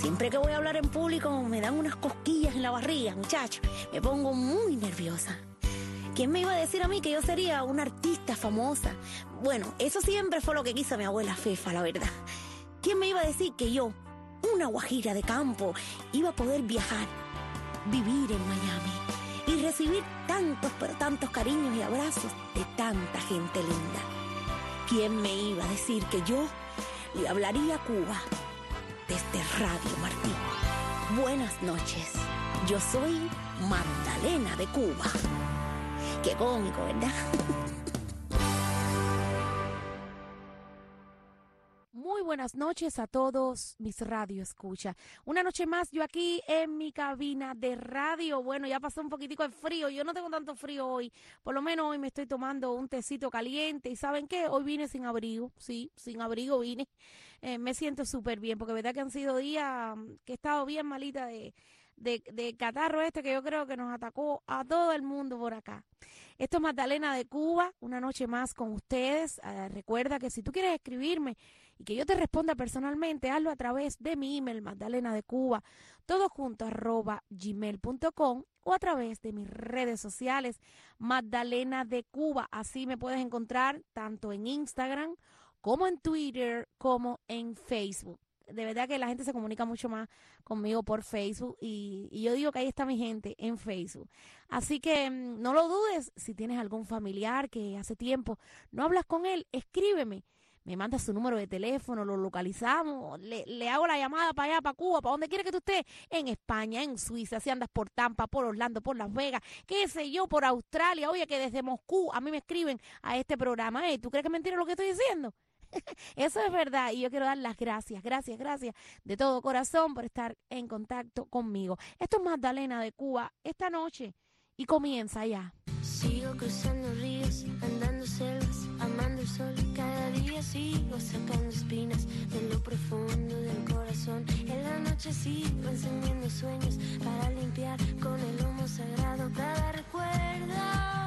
Siempre que voy a hablar en público me dan unas cosquillas en la barriga, muchacho. Me pongo muy nerviosa. ¿Quién me iba a decir a mí que yo sería una artista famosa? Bueno, eso siempre fue lo que quiso mi abuela Fefa, la verdad. ¿Quién me iba a decir que yo, una guajira de campo, iba a poder viajar, vivir en Miami y recibir tantos, pero tantos cariños y abrazos de tanta gente linda? ¿Quién me iba a decir que yo le hablaría a Cuba desde Radio Martí? Buenas noches, yo soy Magdalena de Cuba. Qué cómico, ¿verdad? Muy buenas noches a todos mis radio escucha. Una noche más yo aquí en mi cabina de radio. Bueno, ya pasó un poquitico de frío. Yo no tengo tanto frío hoy. Por lo menos hoy me estoy tomando un tecito caliente. ¿Y saben qué? Hoy vine sin abrigo. Sí, sin abrigo vine. Me siento súper bien porque verdad que han sido días que he estado bien malita de catarro que yo creo que nos atacó a todo el mundo por acá. Esto es Magdalena de Cuba, una noche más con ustedes. Recuerda que si tú quieres escribirme y que yo te responda personalmente, hazlo a través de mi email, Magdalena de Cuba, todo junto, @gmail.com, o a través de mis redes sociales, Magdalena de Cuba. Así me puedes encontrar tanto en Instagram como en Twitter como en Facebook. De verdad que la gente se comunica mucho más conmigo por Facebook y yo digo que ahí está mi gente en Facebook. Así que no lo dudes, si tienes algún familiar que hace tiempo no hablas con él, escríbeme. Me manda su número de teléfono, lo localizamos, le hago la llamada para allá, para Cuba, para donde quiera que tú estés, en España, en Suiza, si andas por Tampa, por Orlando, por Las Vegas, qué sé yo, por Australia. Oye, que desde Moscú a mí me escriben a este programa. ¿Tú crees que es mentira lo que estoy diciendo? Eso es verdad y yo quiero dar las gracias de todo corazón por estar en contacto conmigo. Esto es Magdalena de Cuba esta noche y comienza ya. Sigo cruzando ríos, andando selvas, amando el sol. Cada día sigo sacando espinas de lo profundo del corazón. En la noche sigo encendiendo sueños para limpiar con el humo sagrado cada recuerdo.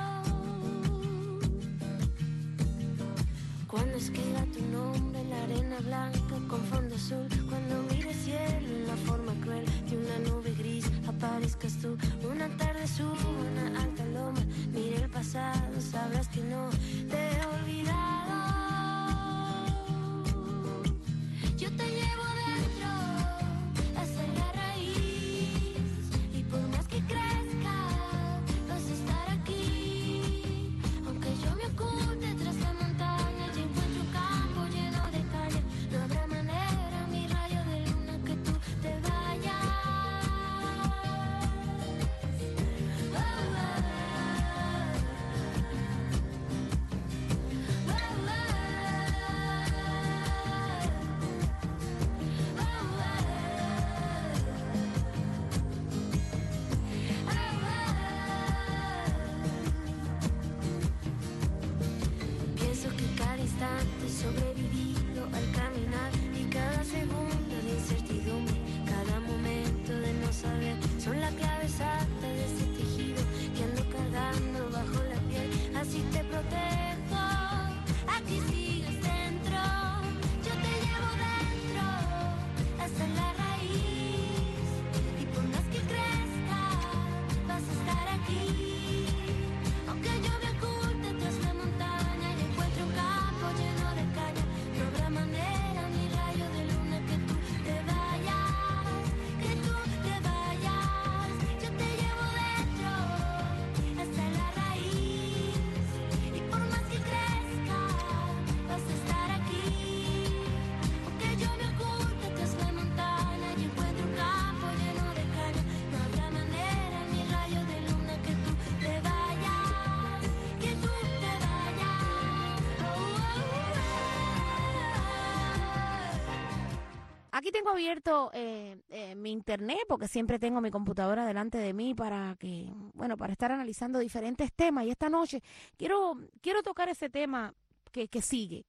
Cuando escriba tu nombre en la arena blanca con fondo azul, cuando mire el cielo en la forma cruel de una nube gris, aparezcas tú. Una tarde subo una alta loma, mire el pasado, sabrás que no te he olvidado. Yo te llevo dentro hasta la raíz y por más que crezca vas a estar aquí, aunque yo me oculte tras la montaña. Sobrevivido al caminar y cada segundo de incertidumbre, cada momento de no saber, son la clave exacta de este tejido que ando cargando bajo la piel. Así te protejo, aquí sigues dentro, yo te llevo dentro hasta la raíz y por más que crezca vas a estar aquí, aunque yo me oculte tras la montaña y encuentre un campo lleno de caña. No habrá manera ni rayo de luna que tú te vayas, que tú te vayas. Yo te llevo dentro hasta la raíz y por más que crezca vas a estar aquí, aunque yo me oculte tras la montaña y encuentre un campo lleno de caña. No habrá manera ni rayo de luna que tú te vayas, que tú te vayas. Aquí tengo abierto mi internet porque siempre tengo mi computadora delante de mí para estar analizando diferentes temas. Y esta noche quiero tocar ese tema que sigue,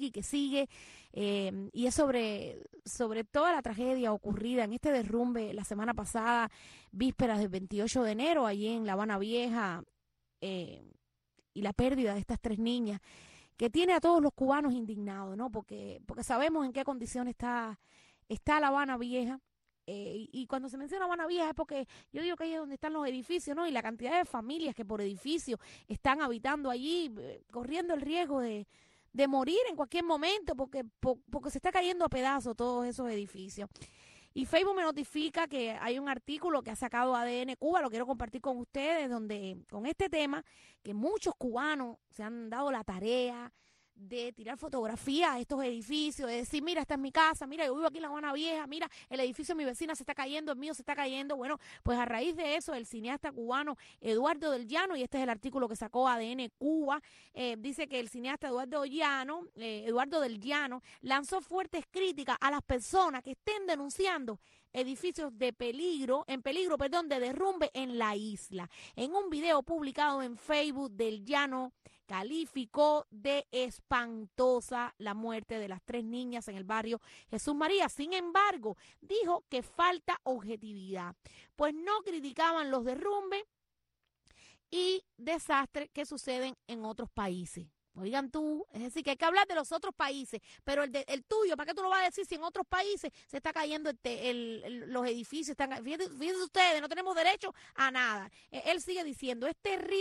y es sobre toda la tragedia ocurrida en este derrumbe la semana pasada, vísperas del 28 de enero, allí en La Habana Vieja, y la pérdida de estas 3 niñas, que tiene a todos los cubanos indignados, ¿no? Porque sabemos en qué condición está La Habana Vieja. Y cuando se menciona Habana Vieja es porque yo digo que ahí es donde están los edificios, ¿no? Y la cantidad de familias que por edificio están habitando allí, corriendo el riesgo de morir en cualquier momento porque se está cayendo a pedazos todos esos edificios. Y Facebook me notifica que hay un artículo que ha sacado ADN Cuba, lo quiero compartir con ustedes, donde con este tema, que muchos cubanos se han dado la tarea de tirar fotografías a estos edificios, de decir, mira, esta es mi casa, mira, yo vivo aquí en La Habana Vieja, mira, el edificio de mi vecina se está cayendo, el mío se está cayendo. Bueno, pues a raíz de eso, el cineasta cubano Eduardo del Llano, y este es el artículo que sacó ADN Cuba, dice que el cineasta Eduardo del Llano lanzó fuertes críticas a las personas que estén denunciando edificios en peligro, de derrumbe en la isla. En un video publicado en Facebook, Del Llano calificó de espantosa la muerte de las 3 niñas en el barrio Jesús María. Sin embargo, dijo que falta objetividad, pues no criticaban los derrumbes y desastres que suceden en otros países. Oigan tú, es decir, que hay que hablar de los otros países, pero el tuyo, ¿para qué tú lo vas a decir si en otros países se está cayendo los edificios? Fíjense ustedes, no tenemos derecho a nada. Él sigue diciendo, es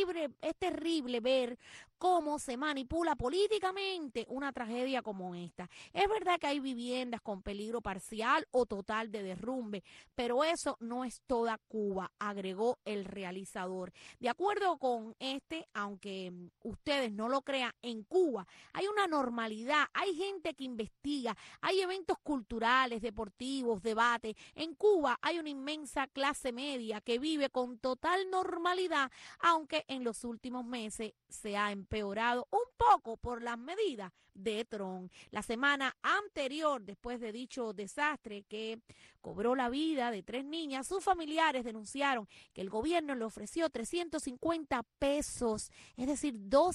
terrible ver cómo se manipula políticamente una tragedia como esta. Es verdad que hay viviendas con peligro parcial o total de derrumbe, pero eso no es toda Cuba, agregó el realizador. De acuerdo con aunque ustedes no lo crean, en Cuba hay una normalidad, hay gente que investiga, hay eventos culturales, deportivos, debates. En Cuba hay una inmensa clase media que vive con total normalidad, aunque en los últimos meses se ha empeorado un poco por las medidas de Trump. La semana anterior, después de dicho desastre que cobró la vida de 3 niñas, sus familiares denunciaron que el gobierno le ofreció 350 pesos, es decir,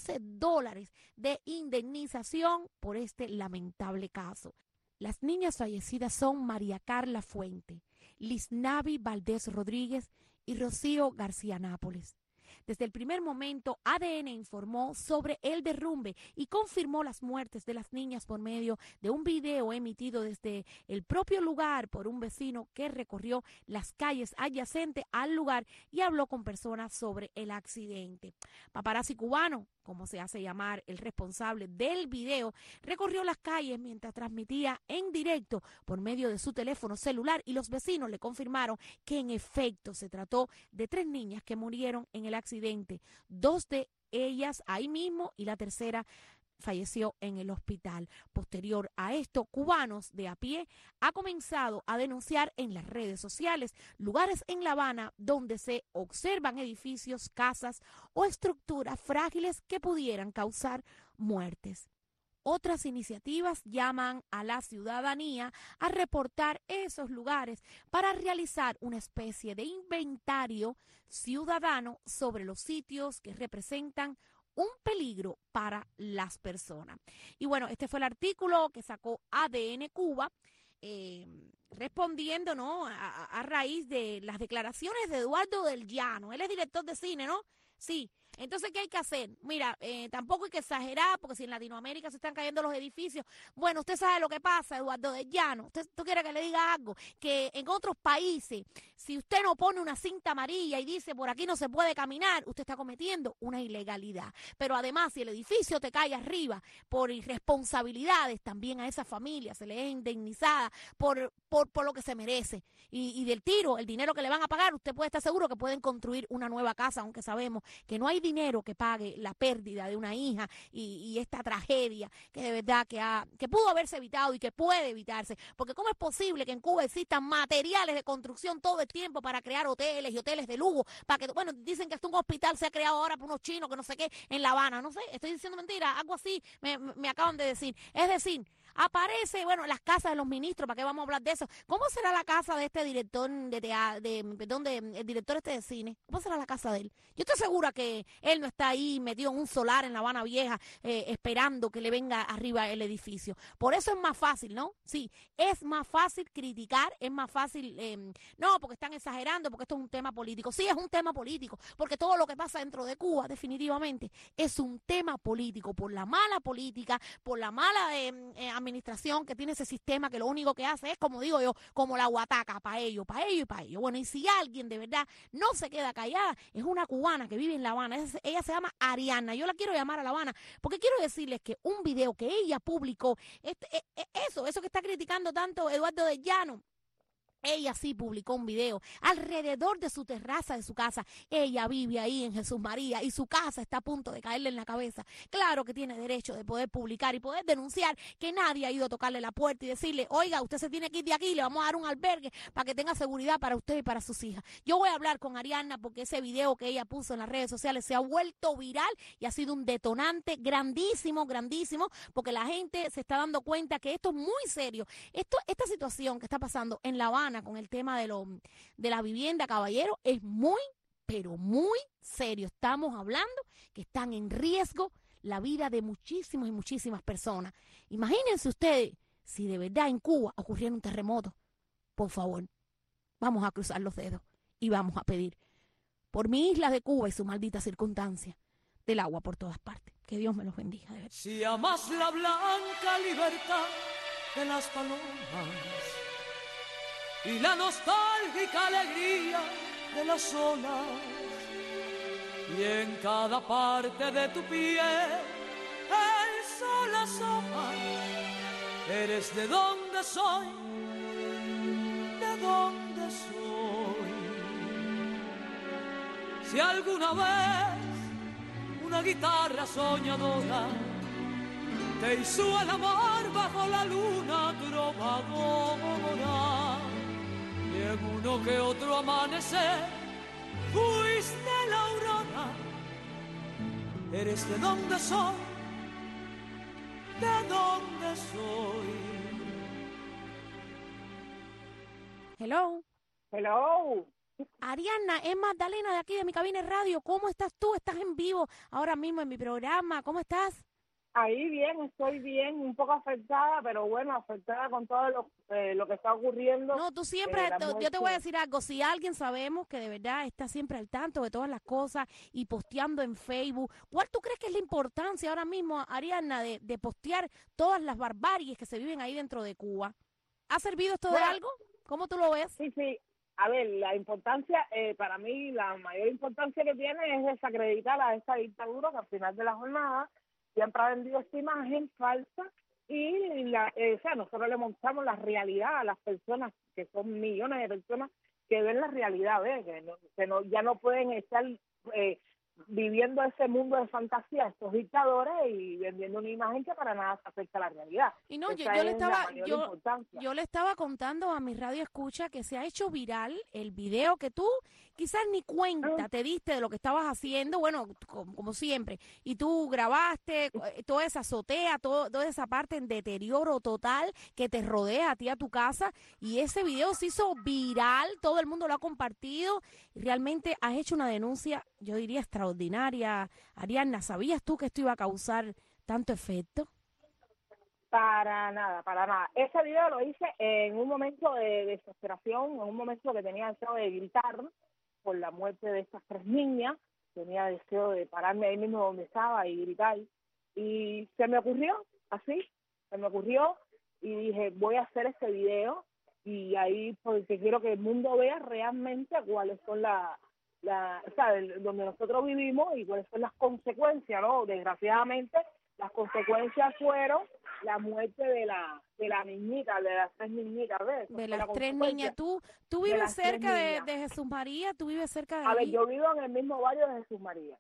$12 de indemnización por este lamentable caso. Las niñas fallecidas son María Carla Fuente, Lisnavi Valdés Rodríguez y Rocío García Nápoles. Desde el primer momento, ADN informó sobre el derrumbe y confirmó las muertes de las niñas por medio de un video emitido desde el propio lugar por un vecino que recorrió las calles adyacentes al lugar y habló con personas sobre el accidente. Paparazzi cubano, como se hace llamar el responsable del video, recorrió las calles mientras transmitía en directo por medio de su teléfono celular y los vecinos le confirmaron que en efecto se trató de 3 niñas que murieron en el accidente, 2 de ellas ahí mismo y la tercera falleció en el hospital. Posterior a esto, cubanos de a pie ha comenzado a denunciar en las redes sociales lugares en La Habana donde se observan edificios, casas o estructuras frágiles que pudieran causar muertes. Otras iniciativas llaman a la ciudadanía a reportar esos lugares para realizar una especie de inventario ciudadano sobre los sitios que representan un peligro para las personas. Y bueno, este fue el artículo que sacó ADN Cuba, respondiendo, ¿no?, a raíz de las declaraciones de Eduardo del Llano. Él es director de cine, ¿no? Sí. Entonces, ¿qué hay que hacer? Mira, tampoco hay que exagerar, porque si en Latinoamérica se están cayendo los edificios, bueno, usted sabe lo que pasa, Eduardo del Llano. ¿Tú quiere que le diga algo? Que en otros países, si usted no pone una cinta amarilla y dice por aquí no se puede caminar, usted está cometiendo una ilegalidad. Pero además, si el edificio te cae arriba por irresponsabilidades, también a esa familia se le es indemnizada por lo que se merece. Y del tiro, el dinero que le van a pagar, usted puede estar seguro que pueden construir una nueva casa, aunque sabemos que no hay dinero que pague la pérdida de una hija y esta tragedia que de verdad que pudo haberse evitado y que puede evitarse. Porque ¿cómo es posible que en Cuba existan materiales de construcción todo el tiempo para crear hoteles y hoteles de lujo? Bueno, dicen que hasta un hospital se ha creado ahora por unos chinos que no sé qué en La Habana. No sé, estoy diciendo mentira, algo así me acaban de decir. Es decir, aparece, bueno, las casas de los ministros, ¿para qué vamos a hablar de eso? ¿Cómo será la casa de este director el director de cine? ¿Cómo será la casa de él? Yo estoy segura que él no está ahí metido en un solar en La Habana Vieja esperando que le venga arriba el edificio. Por eso es más fácil, ¿no? Sí, es más fácil criticar, es más fácil, no, porque están exagerando, porque esto es un tema político. Sí, es un tema político, porque todo lo que pasa dentro de Cuba definitivamente es un tema político, por la mala política, por la mala administración que tiene ese sistema que lo único que hace es, como digo yo, como la guataca, para ellos, para ellos y para ellos. Bueno, y si alguien de verdad no se queda callada, es una cubana que vive en La Habana. Ella se llama Ariana. Yo la quiero llamar a La Habana porque quiero decirles que un video que ella publicó, eso que está criticando tanto Eduardo de Llano, ella sí publicó un video alrededor de su terraza de su casa. Ella vive ahí en Jesús María y su casa está a punto de caerle en la cabeza. Claro que tiene derecho de poder publicar y poder denunciar que nadie ha ido a tocarle la puerta y decirle, oiga, usted se tiene que ir de aquí, le vamos a dar un albergue para que tenga seguridad para usted y para sus hijas. Yo voy a hablar con Ariana porque ese video que ella puso en las redes sociales se ha vuelto viral y ha sido un detonante grandísimo, grandísimo, porque la gente se está dando cuenta que esto es muy serio. Esta situación que está pasando en La Habana con el tema de la vivienda, caballero, es muy, pero muy serio. Estamos hablando que están en riesgo la vida de muchísimas y muchísimas personas. Imagínense ustedes si de verdad en Cuba ocurriera un terremoto. Por favor, vamos a cruzar los dedos y vamos a pedir por mi isla de Cuba y su maldita circunstancia del agua por todas partes. Que Dios me los bendiga, de verdad. Si amas la blanca libertad de las palomas y la nostálgica alegría de las olas, y en cada parte de tu piel el sol asoma, eres de donde soy, de donde soy. Si alguna vez una guitarra soñadora te hizo el amor bajo la luna trovadora, y en uno que otro amanecer fuiste la aurora, eres de donde soy, de donde soy. Hello. Hello. Ariana, es Magdalena de aquí de mi cabina de radio. ¿Cómo estás tú? ¿Estás en vivo ahora mismo en mi programa? ¿Cómo estás? Ahí bien, estoy bien, un poco afectada, pero bueno, afectada con todo lo que está ocurriendo. No, tú siempre, yo te voy a decir algo, si alguien sabemos que de verdad está siempre al tanto de todas las cosas y posteando en Facebook, ¿cuál tú crees que es la importancia ahora mismo, Ariana, de postear todas las barbaries que se viven ahí dentro de Cuba? ¿Ha servido esto de algo? ¿Cómo tú lo ves? Sí. A ver, la importancia, para mí, la mayor importancia que tiene es desacreditar a esta dictadura que al final de la jornada siempre ha vendido esta imagen falsa y nosotros le mostramos la realidad a las personas, que son millones de personas que ven la realidad, ya no pueden estar viviendo ese mundo de fantasía, estos dictadores, y vendiendo una imagen que para nada se afecta a la realidad. Y no, yo le estaba contando a mi radio escucha que se ha hecho viral el video que tú quizás ni cuenta te diste de lo que estabas haciendo, bueno, como siempre, y tú grabaste toda esa azotea, toda esa parte en deterioro total que te rodea a ti, a tu casa, y ese video se hizo viral, todo el mundo lo ha compartido, y realmente has hecho una denuncia, yo diría extraordinaria. Ariana, ¿sabías tú que esto iba a causar tanto efecto? Para nada. Ese video lo hice en un momento de desesperación, en un momento que tenía deseo de gritar por la muerte de estas 3 niñas, tenía deseo de pararme ahí mismo donde estaba y gritar. Y se me ocurrió, y dije, voy a hacer este video, y ahí porque quiero que el mundo vea realmente cuáles son donde nosotros vivimos y cuáles son las consecuencias, ¿no? Desgraciadamente, las consecuencias fueron la muerte de la niñita, de las 3 niñitas, ¿ves? De las 3 niñas. ¿Tú vives cerca de Jesús María? ¿Tú vives cerca de A ver, ahí? yo vivo en el mismo barrio de Jesús María.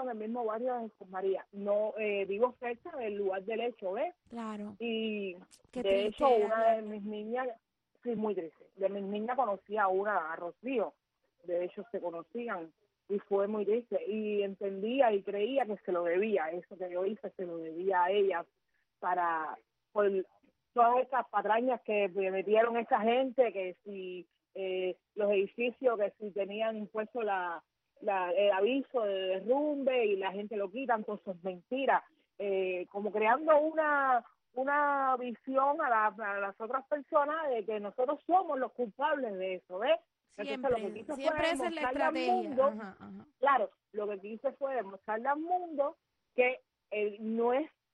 No vivo cerca del lugar del hecho, ¿ves? Claro. Y Qué de triste, hecho, una de Ariana. mis niñas, sí, muy triste, de mis niñas conocía a una, a Rocío. De hecho, se conocían. Y fue muy triste, y entendía y creía que se lo debía, eso que yo hice se lo debía a ellas, por todas estas patrañas que me metieron esa gente, que si los edificios, que si tenían impuesto el aviso de derrumbe y la gente lo quitan, todo eso es mentira, como creando una visión a las otras personas de que nosotros somos los culpables de eso, ¿ves? Siempre, Entonces, siempre esa es la estrategia. Mundo, Claro, lo que quise fue demostrarle al mundo que no es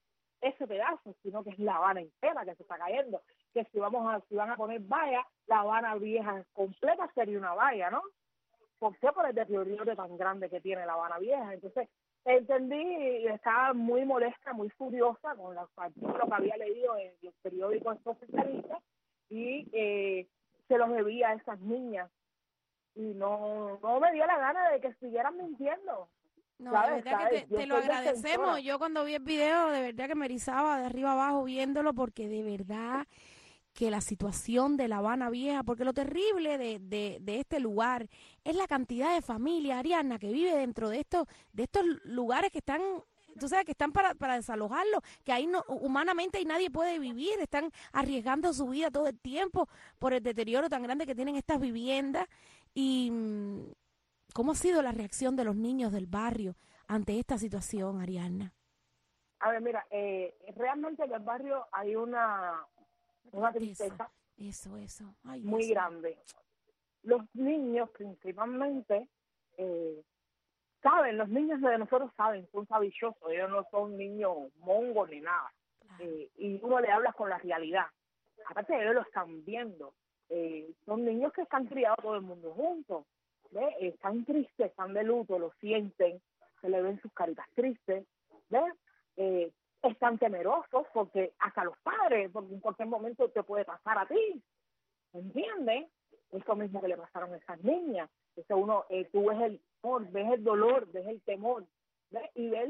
ese pedazo, sino que es La Habana entera que se está cayendo, que si van a poner valla, La Habana Vieja completa sería una valla, ¿no? ¿Por qué? Por el deterioro tan grande que tiene La Habana Vieja. Entonces, entendí y estaba muy molesta, muy furiosa con los artículos que había leído en los periódicos socialistas y se los debía a esas niñas. Y no me dio la gana de que siguieran mintiendo. No, ¿Sabes? de verdad que Yo te lo soy agradecemos. defensora. Yo cuando vi el video, de verdad que me erizaba de arriba abajo viéndolo, porque de verdad que la situación de La Habana Vieja, porque lo terrible de este lugar es la cantidad de familia, Ariana, que vive dentro de estos lugares que están, tú sabes, que están para desalojarlo, que ahí no, humanamente ahí nadie puede vivir, están arriesgando su vida todo el tiempo por el deterioro tan grande que tienen estas viviendas. Y ¿cómo ha sido la reacción de los niños del barrio ante esta situación, Ariana? A ver, mira, realmente en el barrio hay una tristeza Eso. Ay, muy Dios mío. grande. Los niños principalmente saben, los niños de nosotros saben, son sabichosos, ellos no son niños mongos ni nada. Claro. Y uno le habla con la realidad. Aparte ellos lo están viendo. Son niños que están criados todo el mundo juntos. ¿Ves? Están tristes, están de luto, lo sienten, se le ven sus caritas tristes. ¿Ves? Están temerosos porque hasta los padres, porque en cualquier momento te puede pasar a ti. ¿Entiendes? Es lo mismo que le pasaron a esas niñas. Entonces tú ves el temor, ves el dolor, ves el temor, ¿ves? Y ves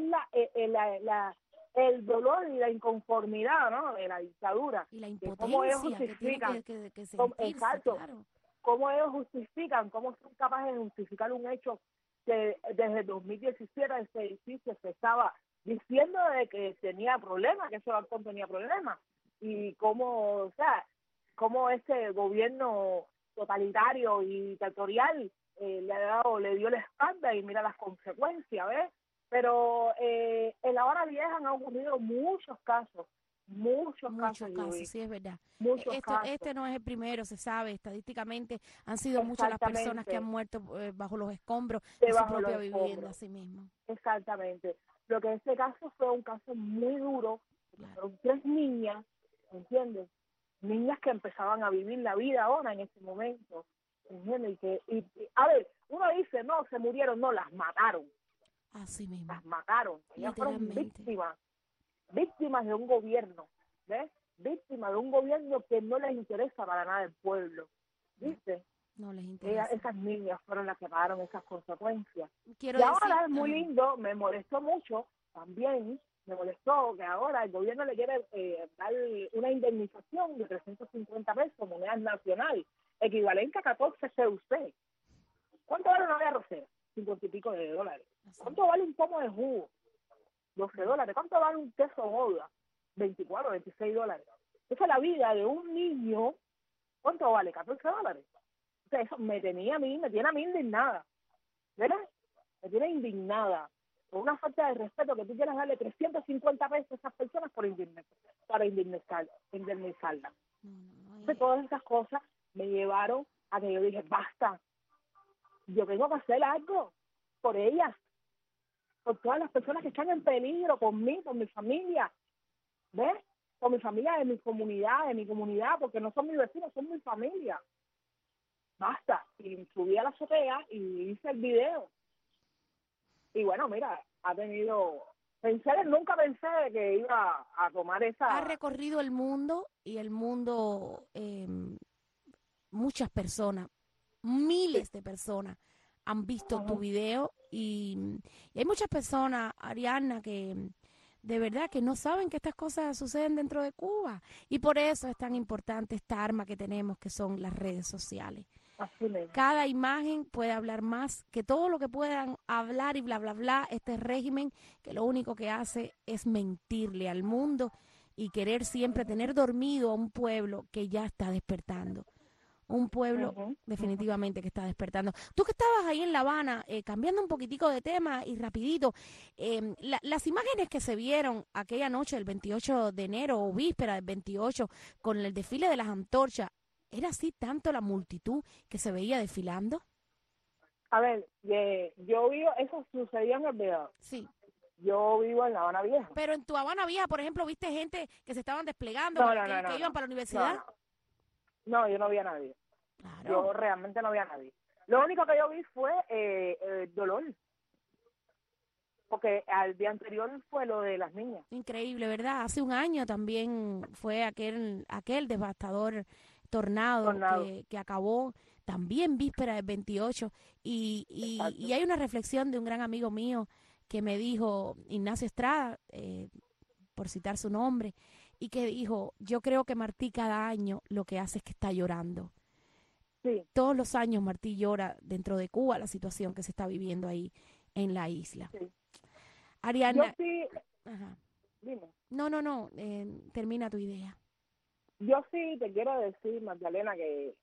el dolor y la inconformidad, ¿no? De la dictadura. Y la Cómo ellos impotencia que tiene justifican, que sentirse, exacto, claro. cómo ellos justifican, cómo son capaces de justificar un hecho que desde 2017 ese edificio se estaba diciendo de que tenía problemas, que ese balcón tenía problemas, y cómo ese gobierno totalitario y dictatorial le dio la espalda y mira las consecuencias, ¿ves? Pero en La Habana Vieja han ocurrido muchos casos, Yuri, Sí, es verdad. muchos casos. Este no es el primero, se sabe, estadísticamente han sido muchas las personas que han muerto bajo los escombros de su Debajo de propia los vivienda, escombros. así mismo. Exactamente. Lo que este caso fue un caso muy duro, porque Claro. fueron 3 niñas, ¿entiendes? Niñas que empezaban a vivir la vida ahora en ese momento, ¿entiendes? A ver, uno dice, no, se murieron, no, las mataron, Así mismo. las mataron. Ellas fueron Literalmente. víctimas de un gobierno, ¿ves? Víctimas de un gobierno que no les interesa para nada el pueblo, ¿viste? No les interesa. Esas niñas fueron las que pagaron esas consecuencias. Quiero Y decir, ahora es muy ajá. lindo, me molestó mucho también, me molestó que ahora el gobierno le quiere dar una indemnización de 350 pesos, moneda nacional, equivalente a 14 CUC. ¿Cuánto vale una olla arrocera? 50 y pico de dólares. Así. ¿Cuánto vale un pomo de jugo? 12 dólares. ¿Cuánto vale un queso Gouda? 24, 26 dólares. Esa es la vida de un niño. ¿Cuánto vale? 14 dólares. O sea, eso me tiene a mí indignada. ¿Verdad? Me tiene indignada. Por una falta de respeto que tú quieras darle 350 pesos a esas personas para indemnizarlas. Entonces, todas esas cosas me llevaron a que yo dije, basta. Yo tengo que hacer algo por ellas, por todas las personas que están en peligro, por mí, por mi familia, ¿ves? Por mi familia, de mi comunidad, porque no son mis vecinos, son mi familia. Basta. Y subí a la azotea y hice el video. Y bueno, mira, nunca pensé que iba a tomar esa... Ha recorrido el mundo y el mundo, muchas personas, miles de personas han visto tu video y hay muchas personas, Ariana, que de verdad que no saben que estas cosas suceden dentro de Cuba y por eso es tan importante esta arma que tenemos, que son las redes sociales. Así mismo. Cada imagen puede hablar más que todo lo que puedan hablar y bla, bla, bla. Este régimen que lo único que hace es mentirle al mundo y querer siempre tener dormido a un pueblo que ya está despertando. Un pueblo definitivamente que está despertando. Tú que estabas ahí en La Habana, cambiando un poquitico de tema y rapidito, las imágenes que se vieron aquella noche, el 28 de enero o víspera del 28, con el desfile de las antorchas, ¿era así tanto la multitud que se veía desfilando? A ver, yo vi, eso sucedió en el video. Sí. Yo vivo en La Habana Vieja. Pero en tu Habana Vieja, por ejemplo, ¿viste gente que se estaban desplegando, No, que, no, que- no, que no, iban no. para la universidad? No, yo no vi a nadie. Claro. Yo realmente no vi a nadie. Lo único que yo vi fue dolor. Porque al día anterior fue lo de las niñas. Increíble, ¿verdad? Hace un año también fue aquel devastador tornado Tornado. que acabó también víspera del 28. Exacto. Y hay una reflexión de un gran amigo mío que me dijo, Ignacio Estrada, por citar su nombre, y que dijo, yo creo que Martí cada año lo que hace es que está llorando. Sí, Todos los años Martí llora dentro de Cuba la situación que se está viviendo ahí en la isla. sí. Yo Ariana, sí, ajá. dime. No, termina tu idea. Yo sí te quiero decir, Magdalena, que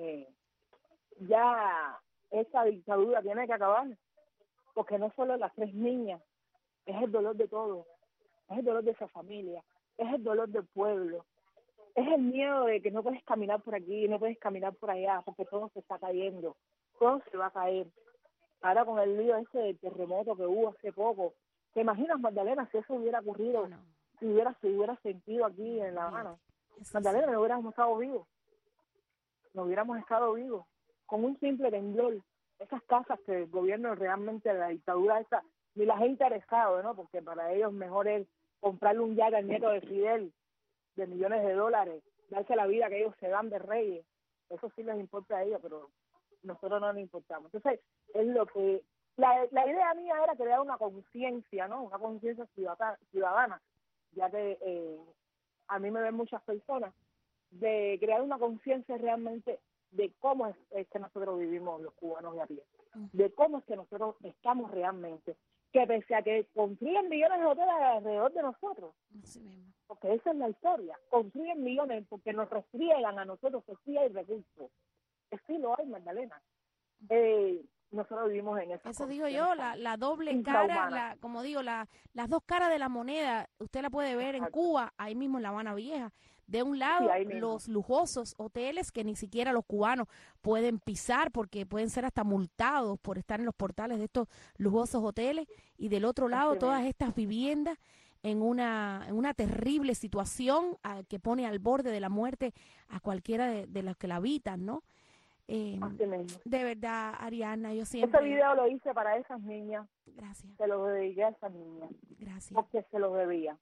ya esa dictadura tiene que acabar, porque no solo las 3 niñas, es el dolor de todos, es el dolor de esa familia, es el dolor del pueblo, es el miedo de que no puedes caminar por aquí, no puedes caminar por allá, porque todo se está cayendo, todo se va a caer. Ahora con el lío ese del terremoto que hubo hace poco, ¿te imaginas, Magdalena, si eso hubiera ocurrido, No. si se hubiera sentido aquí en La Habana? Eso Magdalena, sí. no hubiéramos estado vivos. No hubiéramos estado vivos. Con un simple temblor, esas casas que el gobierno realmente, la dictadura esa, ni las ha interesado, ¿no? Porque para ellos mejor es comprarle un yate al nieto de Fidel de millones de dólares, darse la vida que ellos se dan de reyes. Eso sí les importa a ellos, pero nosotros no nos importamos. Entonces, es lo que... La idea mía era crear una conciencia, ¿no? Una conciencia ciudadana, ya que a mí me ven muchas personas, de crear una conciencia realmente de cómo es que nosotros vivimos los cubanos de a pie, de cómo es que nosotros estamos realmente, que pese a que construyen millones de hoteles alrededor de nosotros, Así mismo. porque esa es la historia, construyen millones porque nos restriegan a nosotros que sí hay recursos, que sí lo hay, Magdalena. Nosotros vivimos en esa Eso digo condición yo, la doble infrahumana. cara, como digo, las dos caras de la moneda, usted la puede ver en Exacto. Cuba, ahí mismo en La Habana Vieja. De un lado, ahí mismo. los lujosos hoteles que ni siquiera los cubanos pueden pisar porque pueden ser hasta multados por estar en los portales de estos lujosos hoteles. Y del otro lado, Así todas mismo. estas viviendas en una terrible situación que pone al borde de la muerte a cualquiera de los que la habitan, ¿no? Así mismo. De verdad, Ariana, yo Ese siempre... video lo hice para esas niñas, Gracias, se los dediqué a esas niñas, gracias. porque se los debía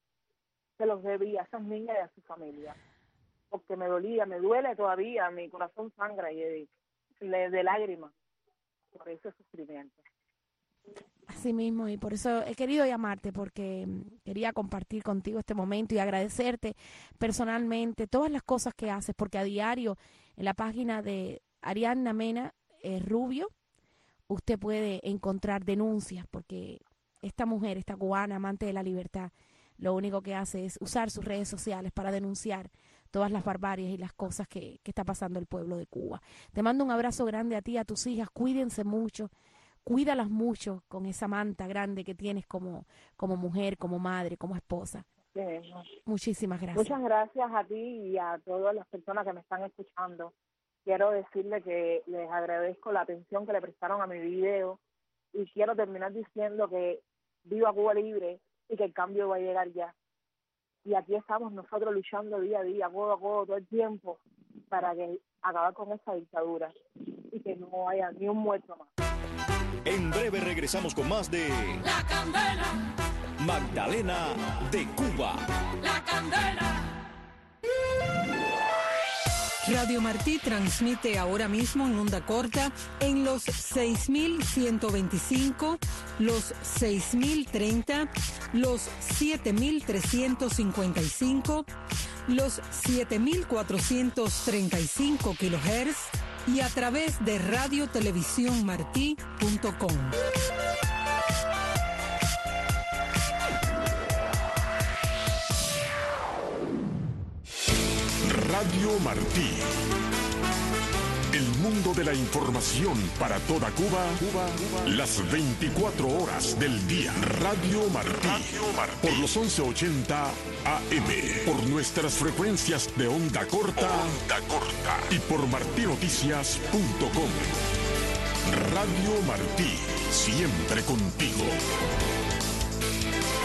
a esas niñas y a su familia, porque me dolía, me duele todavía, mi corazón sangra y de lágrimas por ese sufrimiento. Así mismo, y por eso he querido llamarte, porque quería compartir contigo este momento y agradecerte personalmente todas las cosas que haces, porque a diario en la página de Ariana Mena Rubio, usted puede encontrar denuncias, porque esta mujer, esta cubana, amante de la libertad, lo único que hace es usar sus redes sociales para denunciar todas las barbaries y las cosas que está pasando el pueblo de Cuba. Te mando un abrazo grande a ti, a tus hijas, cuídense mucho, cuídalas mucho con esa manta grande que tienes como mujer, como madre, como esposa. Sí mismo. Muchísimas gracias. Muchas gracias a ti y a todas las personas que me están escuchando. Quiero decirle que les agradezco la atención que le prestaron a mi video y quiero terminar diciendo que viva Cuba libre y que el cambio va a llegar ya. Y aquí estamos nosotros luchando día a día, codo a codo, todo el tiempo, para que acabar con esa dictadura y que no haya ni un muerto más. En breve regresamos con más de La Candela, Magdalena de Cuba. la Candela. Radio Martí transmite ahora mismo en onda corta en los 6.125, los 6.030, los 7.355, los 7.435 kilohertz y a través de radiotelevisiónmartí.com. Radio Martí. El mundo de la información para toda Cuba, las 24 horas del día. Radio Martí. Por los 1180 AM. Por nuestras frecuencias de onda corta. Y por martinoticias.com. Radio Martí. Siempre contigo.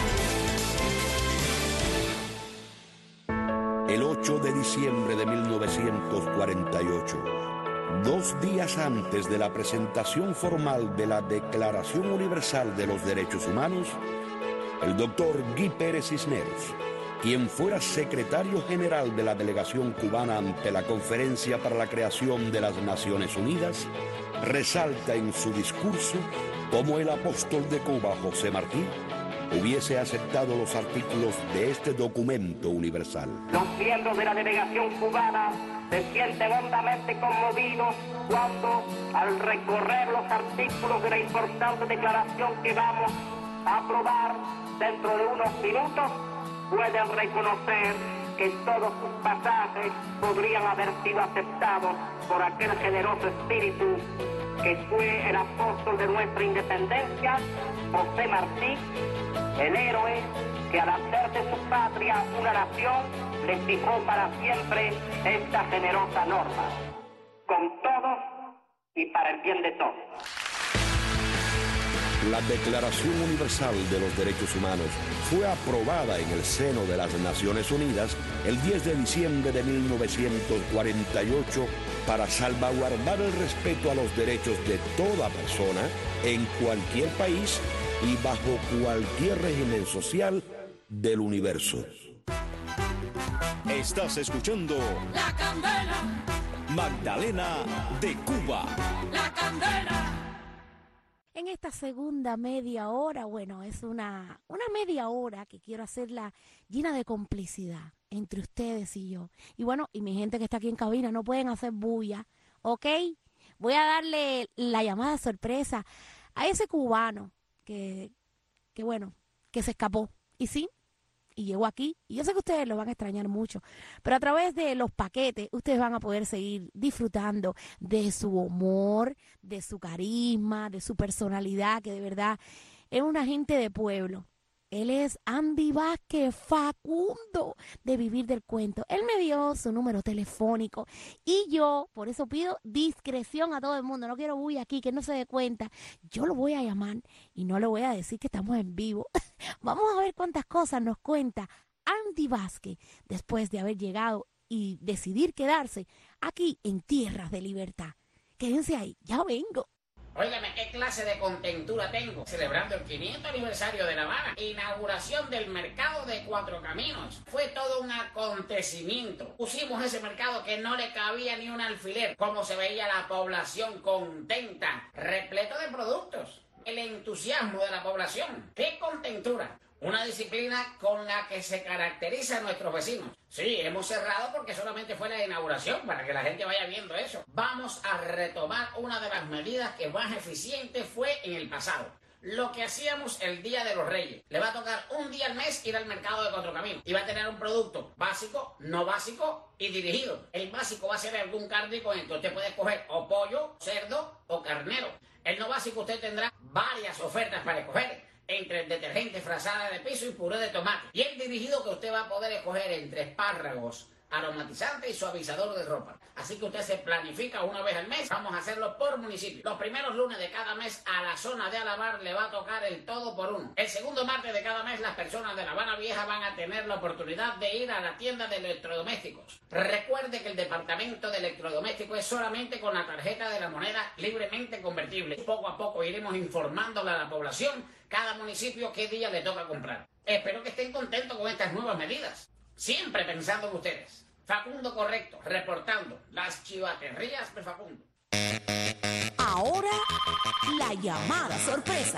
el 8 de diciembre de 1948. 2 días antes de la presentación formal de la Declaración Universal de los Derechos Humanos, el doctor Guy Pérez Cisneros, quien fuera secretario general de la delegación cubana ante la Conferencia para la Creación de las Naciones Unidas, resalta en su discurso cómo el apóstol de Cuba, José Martí, hubiese aceptado los artículos de este documento universal. Los miembros de la delegación cubana se sienten hondamente conmovidos cuando, al recorrer los artículos de la importante declaración que vamos a aprobar dentro de unos minutos, pueden reconocer que todos sus pasajes podrían haber sido aceptados por aquel generoso espíritu que fue el apóstol de nuestra independencia, José Martí, el héroe que al hacer de su patria una nación le fijó para siempre esta generosa norma, con todos y para el bien de todos. La Declaración Universal de los Derechos Humanos fue aprobada en el seno de las Naciones Unidas el 10 de diciembre de 1948 para salvaguardar el respeto a los derechos de toda persona en cualquier país y bajo cualquier régimen social del universo. Estás escuchando La Candela, Magdalena de Cuba. La Candela. En esta segunda media hora, bueno, es una media hora que quiero hacerla llena de complicidad entre ustedes y yo. Y bueno, y mi gente que está aquí en cabina, no pueden hacer bulla, ¿ok? Voy a darle la llamada sorpresa a ese cubano que se escapó. Y sí, y llegó aquí. Y yo sé que ustedes lo van a extrañar mucho, pero a través de los paquetes ustedes van a poder seguir disfrutando de su humor, de su carisma, de su personalidad, que de verdad es una gente de pueblo. Él es Andy Vázquez, Facundo, de Vivir del Cuento. Él me dio su número telefónico y yo, por eso pido discreción a todo el mundo. No quiero bulla aquí, que no se dé cuenta. Yo lo voy a llamar y no le voy a decir que estamos en vivo. Vamos a ver cuántas cosas nos cuenta Andy Vázquez después de haber llegado y decidir quedarse aquí en Tierras de Libertad. Quédense ahí, ya vengo. Óigame, ¿qué clase de contentura tengo? Celebrando el 500 aniversario de La Habana, inauguración del mercado de Cuatro Caminos. Fue todo un acontecimiento. Pusimos ese mercado que no le cabía ni un alfiler. Cómo se veía la población contenta, repleto de productos. El entusiasmo de la población. ¡Qué contentura! Una disciplina con la que se caracterizan nuestros vecinos. Sí, hemos cerrado porque solamente fue la inauguración, para que la gente vaya viendo eso. Vamos a retomar una de las medidas que más eficiente fue en el pasado. Lo que hacíamos el Día de los Reyes. Le va a tocar un día al mes ir al mercado de Cuatro Caminos. Y va a tener un producto básico, no básico y dirigido. El básico va a ser algún carne con el que usted puede escoger o pollo, cerdo o carnero. El no básico usted tendrá varias ofertas para escoger, entre el detergente, frazada de piso y puré de tomate. Y el dirigido que usted va a poder escoger entre espárragos, aromatizante y suavizador de ropa. Así que usted se planifica una vez al mes. Vamos a hacerlo por municipio. Los primeros lunes de cada mes a la zona de Alabar le va a tocar el todo por uno. El segundo martes de cada mes las personas de La Habana Vieja van a tener la oportunidad de ir a la tienda de electrodomésticos. Recuerde que el departamento de electrodomésticos es solamente con la tarjeta de la moneda libremente convertible. Poco a poco iremos informándole a la población cada municipio qué día le toca comprar. Espero que estén contentos con estas nuevas medidas. Siempre pensando en ustedes. Facundo Correcto, reportando las chivaterías de Facundo. Ahora, la llamada sorpresa.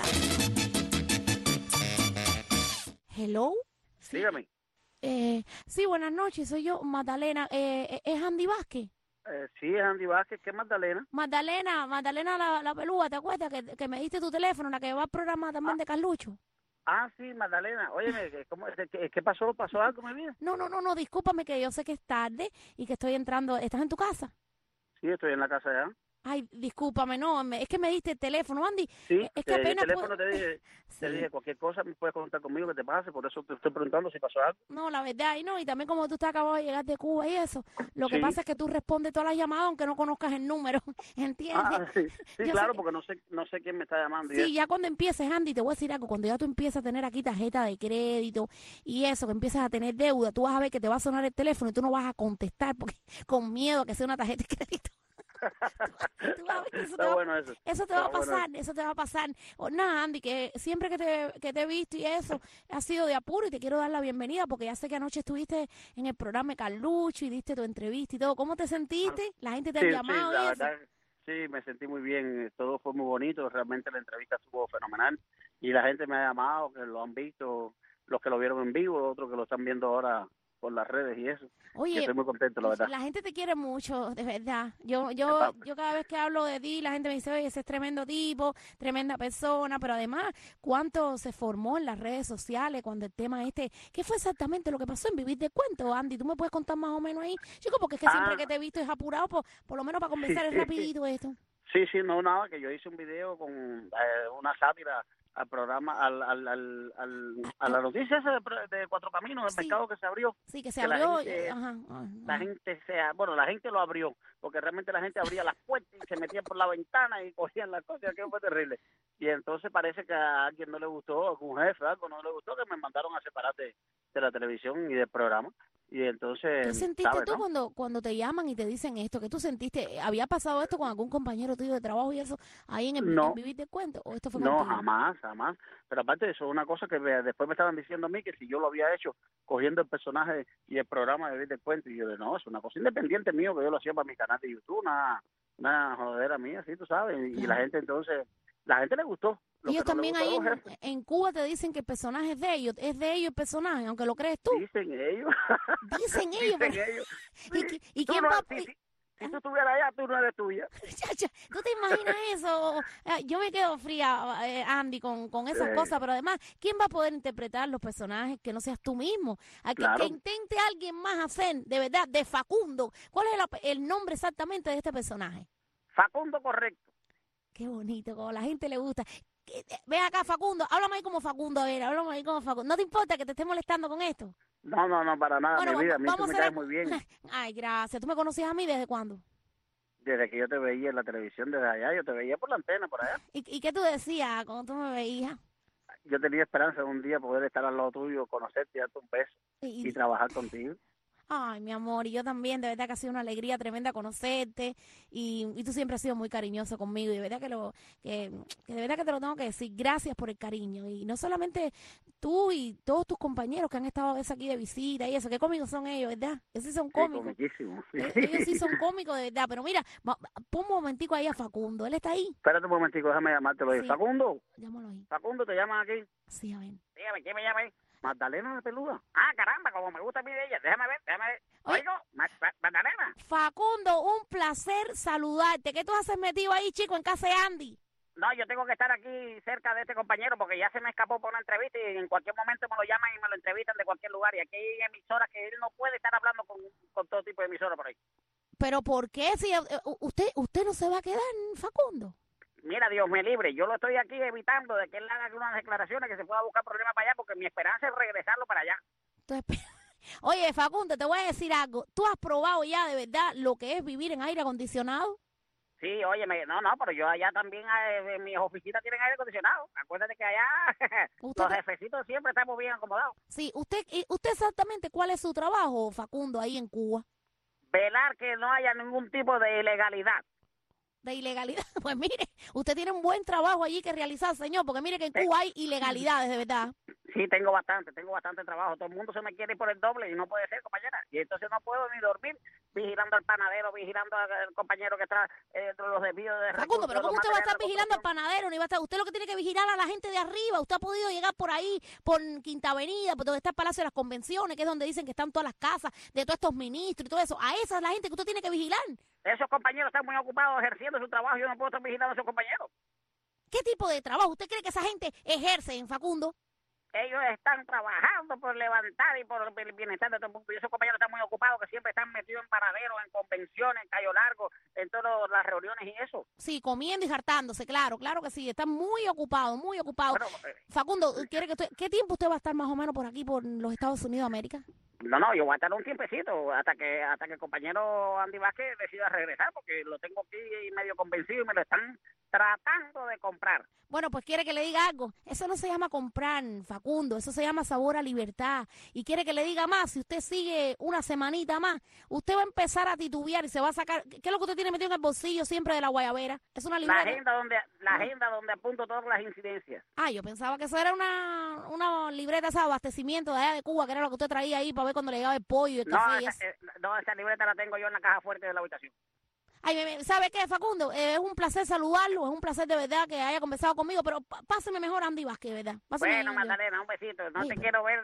Hello. Sí. Dígame. Sí, buenas noches, soy yo, Magdalena. ¿Es Andy Vázquez? Sí, es Andy Vázquez. ¿Qué es Magdalena? Magdalena la pelúa, ¿te acuerdas que me diste tu teléfono, la que va al programa también de Carlucho? Ah, sí, Magdalena. Óyeme, ¿qué pasó? ¿Pasó algo, mi vida? No, discúlpame que yo sé que es tarde y que estoy entrando. ¿Estás en tu casa? Sí, estoy en la casa ya. Ay, discúlpame, no, es que me diste el teléfono, Andy. Sí, Es que el apenas teléfono puedo- te dije cualquier cosa, me puedes contar conmigo que te pase, por eso te estoy preguntando si pasó algo. No, la verdad, y no, y también como tú estás acabado de llegar de Cuba y eso, lo que Sí. pasa es que tú respondes todas las llamadas aunque no conozcas el número, ¿entiendes? Sí, Yo claro, sé- porque no sé quién me está llamando. y Sí, eso. ya cuando empieces, Andy, te voy a decir algo, cuando ya tú empiezas a tener aquí tarjeta de crédito y eso, que empiezas a tener deuda, tú vas a ver que te va a sonar el teléfono y tú no vas a contestar porque con miedo a que sea una tarjeta de crédito. Tú vas a ver que Está bueno eso. Eso te va a Está bueno pasar, eso te va a pasar. Nada, Andy, que siempre que te he visto y eso, ha sido de apuro y te quiero dar la bienvenida porque ya sé que anoche estuviste en el programa de Carlucho y diste tu entrevista y todo. ¿Cómo te sentiste? La gente te ha llamado la y eso. verdad, sí, me sentí muy bien, todo fue muy bonito, realmente la entrevista estuvo fenomenal y la gente me ha llamado, que lo han visto, los que lo vieron en vivo, otros que lo están viendo ahora por las redes y eso. Oye, Y estoy muy contento, la verdad. la gente te quiere mucho, de verdad. Yo cada vez que hablo de ti, la gente me dice, oye, ese es tremendo tipo, tremenda persona, pero además, ¿cuánto se formó en las redes sociales cuando el tema qué fue exactamente lo que pasó en Vivir de Cuento, Andy? ¿Tú me puedes contar más o menos ahí? Chico, porque es que siempre que te he visto es apurado, por lo menos para conversar es rapidito esto. Sí, no, nada, que yo hice un video con una sátira al programa, a la noticia esa de Cuatro Caminos, del mercado que se abrió. Sí, que se que abrió. La gente lo abrió, porque realmente la gente abría las puertas y se metían por la ventana y cogían las cosas, que fue terrible. Y entonces parece que a alguien no le gustó, algún jefe, algo no le gustó, que me mandaron a separar de la televisión y del programa. Y entonces, ¿Qué sentiste ¿sabes, tú no? cuando te llaman y te dicen esto? ¿Qué tú sentiste? ¿Había pasado esto con algún compañero tuyo de trabajo y eso ahí en No. en Vivir de Cuento? ¿O esto fue No, contigo? jamás. Pero aparte de eso, una cosa que después me estaban diciendo a mí, que si yo lo había hecho cogiendo el personaje y el programa de Vivir del Cuento, y yo de no, es una cosa independiente mío, que yo lo hacía para mi canal de YouTube, una jodera mía, así tú sabes, y la gente entonces, la gente le gustó. Lo Ellos que no le también gustó ahí a los jefes. en Cuba te dicen que el personaje es de ellos el personaje, aunque lo crees tú. Dicen ellos. Dicen ellos. Dicen ellos. ¿Y Tú quién no- va? Si tú estuvieras allá, tú no eres tuya. Chacha, ¿tú te imaginas eso? Yo me quedo fría, Andy, con esas Sí. cosas, pero además, ¿quién va a poder interpretar los personajes que no seas tú mismo? Claro. Que intente alguien más hacer, de verdad, de Facundo. ¿Cuál es el nombre exactamente de este personaje? Facundo Correcto. Qué bonito, como a la gente le gusta. Ven acá, Facundo, háblame ahí como Facundo, a ver, háblame ahí como Facundo. ¿No te importa que te esté molestando con esto? No, para nada, Bueno, mi vida, a mí tú vamos me a hacer- caes muy bien. Ay, gracias. ¿Tú me conocías a mí desde cuándo? Desde que yo te veía en la televisión, desde allá, yo te veía por la antena, por allá. ¿Y qué tú decías cuando tú me veías? Yo tenía esperanza de un día poder estar al lado tuyo, conocerte, darte un beso y trabajar contigo. Ay, mi amor, y yo también, de verdad que ha sido una alegría tremenda conocerte y tú siempre has sido muy cariñoso conmigo y de verdad que de verdad que te lo tengo que decir, gracias por el cariño y no solamente tú y todos tus compañeros que han estado a veces aquí de visita y eso, qué cómicos son ellos, ¿verdad? Esos sí son cómicos. Comiquísimo. Ellos sí son cómicos de verdad, pero mira, pon un momentico ahí a Facundo, él está ahí. Espérate un momentico, déjame llamártelo ahí. Sí. Facundo, Llámalo ahí. Facundo, te llaman aquí. Sí, a ver. Dígame, ¿quién me llama ahí? Magdalena la peluda. Ah, caramba, como me gusta a mí de ella. Déjame ver. Oigo, Magdalena. Facundo, un placer saludarte. ¿Qué tú haces metido ahí, chico, en casa de Andy? No, yo tengo que estar aquí cerca de este compañero porque ya se me escapó por una entrevista y en cualquier momento me lo llaman y me lo entrevistan de cualquier lugar. Y aquí hay emisoras que él no puede estar hablando con todo tipo de emisoras por ahí. ¿Pero por qué? Si usted no se va a quedar, Facundo. Mira, Dios me libre, yo lo estoy aquí evitando de que él haga algunas declaraciones que se pueda buscar problemas para allá porque mi esperanza es regresarlo para allá. Oye, Facundo, te voy a decir algo. ¿Tú has probado ya de verdad lo que es vivir en aire acondicionado? Sí, oye, pero yo allá también, en mis oficinas tienen aire acondicionado. Acuérdate que allá los jefecitos siempre estamos bien acomodados. Sí, ¿usted exactamente cuál es su trabajo, Facundo, ahí en Cuba? Velar que no haya ningún tipo de ilegalidad. De ilegalidad. Pues mire, usted tiene un buen trabajo allí que realizar, señor, porque mire que en Cuba hay ilegalidades, de verdad. Sí, tengo bastante trabajo. Todo el mundo se me quiere ir por el doble y no puede ser, compañera. Y entonces no puedo ni dormir vigilando al panadero, vigilando al compañero que está los desvíos de Facundo, recursos, pero ¿cómo los usted va a estar materiales de vigilando al panadero? Ni va a estar, usted lo que tiene que vigilar a la gente de arriba. Usted ha podido llegar por ahí, por Quinta Avenida, por donde está el Palacio de las Convenciones, que es donde dicen que están todas las casas de todos estos ministros y todo eso. A esa es la gente que usted tiene que vigilar. Esos compañeros están muy ocupados ejerciendo su trabajo. Yo no puedo estar vigilando a esos compañeros. ¿Qué tipo de trabajo usted cree que esa gente ejerce en Facundo? ellos están trabajando por levantar y por el bienestar de todo el mundo. Y esos compañeros están muy ocupados, que siempre están metidos en paraderos, en convenciones, en Cayo Largo, en todas las reuniones y eso. Sí, comiendo y hartándose, claro que sí, están muy ocupados, muy ocupados. Bueno, Facundo, ¿qué tiempo usted va a estar más o menos por aquí, por los Estados Unidos de América? No, yo voy a estar un tiempecito hasta que el compañero Andy Vázquez decida regresar, porque lo tengo aquí medio convencido y me lo están tratando de comprar. Bueno, pues quiere que le diga algo. Eso no se llama comprar, Facundo, eso se llama sabor a libertad. Y quiere que le diga más, si usted sigue una semanita más, usted va a empezar a titubear y se va a sacar. ¿Qué es lo que usted tiene metido en el bolsillo siempre de la guayabera? Es una libreta. La agenda donde apunto todas las incidencias. Ah, yo pensaba que eso era una libreta de abastecimiento de allá de Cuba, que era lo que usted traía ahí para ver cuando le llegaba el pollo y el café. Esa libreta la tengo yo en la caja fuerte de la habitación. Ay, ¿sabe qué, Facundo? Es un placer saludarlo, es un placer de verdad que haya conversado conmigo, pero páseme mejor a Andy Vázquez, ¿verdad? Bueno, Magdalena, un besito. No te quiero ver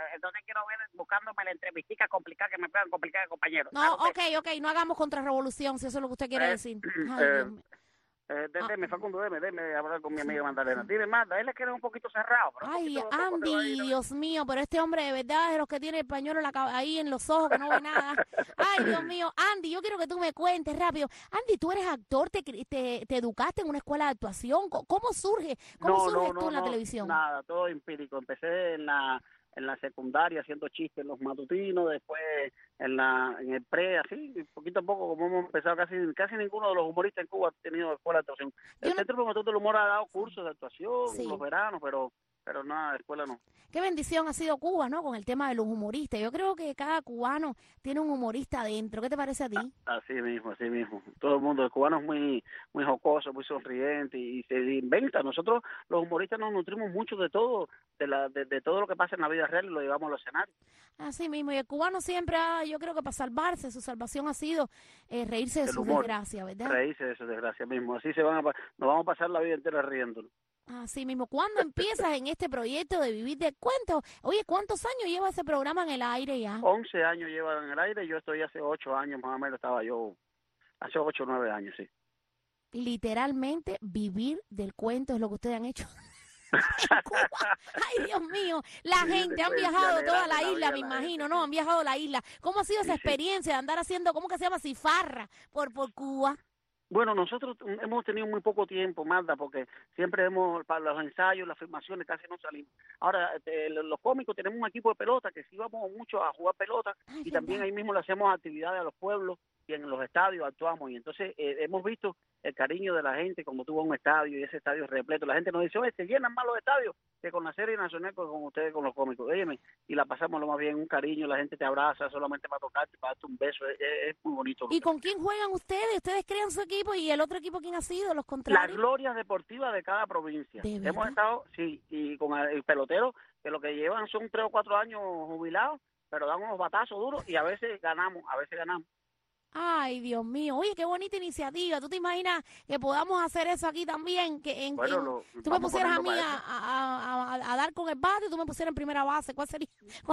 buscándome la entrevistica complicada que me puedan complicar el compañero. No, ok, no hagamos contrarrevolución, si eso es lo que usted quiere decir. Ay, Dios mío. Deme, Facundo, deme hablar con mi amiga Magdalena. Dime, Magda, él es que era un poquito cerrado. Pero ay, Andy, Dios mío, pero este hombre de verdad es de los que tiene el pañuelo ahí en los ojos que no ve nada. Ay, Dios mío, Andy, yo quiero que tú me cuentes rápido. Andy, tú eres actor, te educaste en una escuela de actuación. ¿Cómo surge? ¿Cómo surges tú en la televisión? Nada, todo empírico. Empecé en la secundaria haciendo chistes en los matutinos, después en el pre, así, poquito a poco, como hemos empezado, casi ninguno de los humoristas en Cuba ha tenido escuela de actuación. El Centro Promotor del Humor ha dado cursos de actuación en los veranos, pero nada, de escuela no. Qué bendición ha sido Cuba, ¿no? Con el tema de los humoristas. Yo creo que cada cubano tiene un humorista adentro. ¿Qué te parece a ti? Así mismo. Todo el mundo, el cubano es muy jocoso, muy sonriente y se inventa. Nosotros, los humoristas, nos nutrimos mucho de todo, de todo lo que pasa en la vida real y lo llevamos a los escenarios. Así mismo. Y el cubano siempre yo creo que para salvarse, su salvación ha sido reírse de sus desgracias, ¿verdad? Reírse de sus desgracias mismo. Así nos vamos a pasar la vida entera riéndonos. Así mismo. ¿Cuándo empiezas en este proyecto de vivir de cuentos? Oye, ¿cuántos años lleva ese programa en el aire ya? 11 años lleva en el aire. Yo estoy hace 8 años, más o menos estaba yo, hace 8 o 9 años, sí. Literalmente vivir del cuento es lo que ustedes han hecho. Ay, Dios mío, la gente han viajado toda la isla, me imagino, ¿no? Han viajado la isla. ¿Cómo ha sido esa experiencia de andar haciendo, cómo que se llama, cifarra por Cuba? Bueno, nosotros hemos tenido muy poco tiempo, Magda, porque siempre para los ensayos, las filmaciones, casi no salimos. Ahora, los cómicos tenemos un equipo de pelota que sí vamos mucho a jugar pelota y también ahí mismo le hacemos actividades a los pueblos y en los estadios actuamos. Y entonces hemos visto el cariño de la gente cuando tú vas a un estadio y ese estadio es repleto. La gente nos dice, oye, se llenan más los estadios que con la serie nacional, con ustedes, con los cómicos. Óyeme, y la pasamos lo más bien, un cariño, la gente te abraza solamente para tocarte, para darte un beso, es muy bonito. ¿Y con quién juegan ustedes? ¿Ustedes crean su equipo y el otro equipo quién ha sido? ¿Los contrarios? Las glorias deportivas de cada provincia. Hemos estado, sí, y con el pelotero, que lo que llevan son 3 o 4 años jubilados, pero dan unos batazos duros y a veces ganamos. Ay, Dios mío. Oye, qué bonita iniciativa. ¿Tú te imaginas que podamos hacer eso aquí también? Que tú me pusieras a mí a dar con el bate y tú me pusieras en primera base. ¿Cuál sería?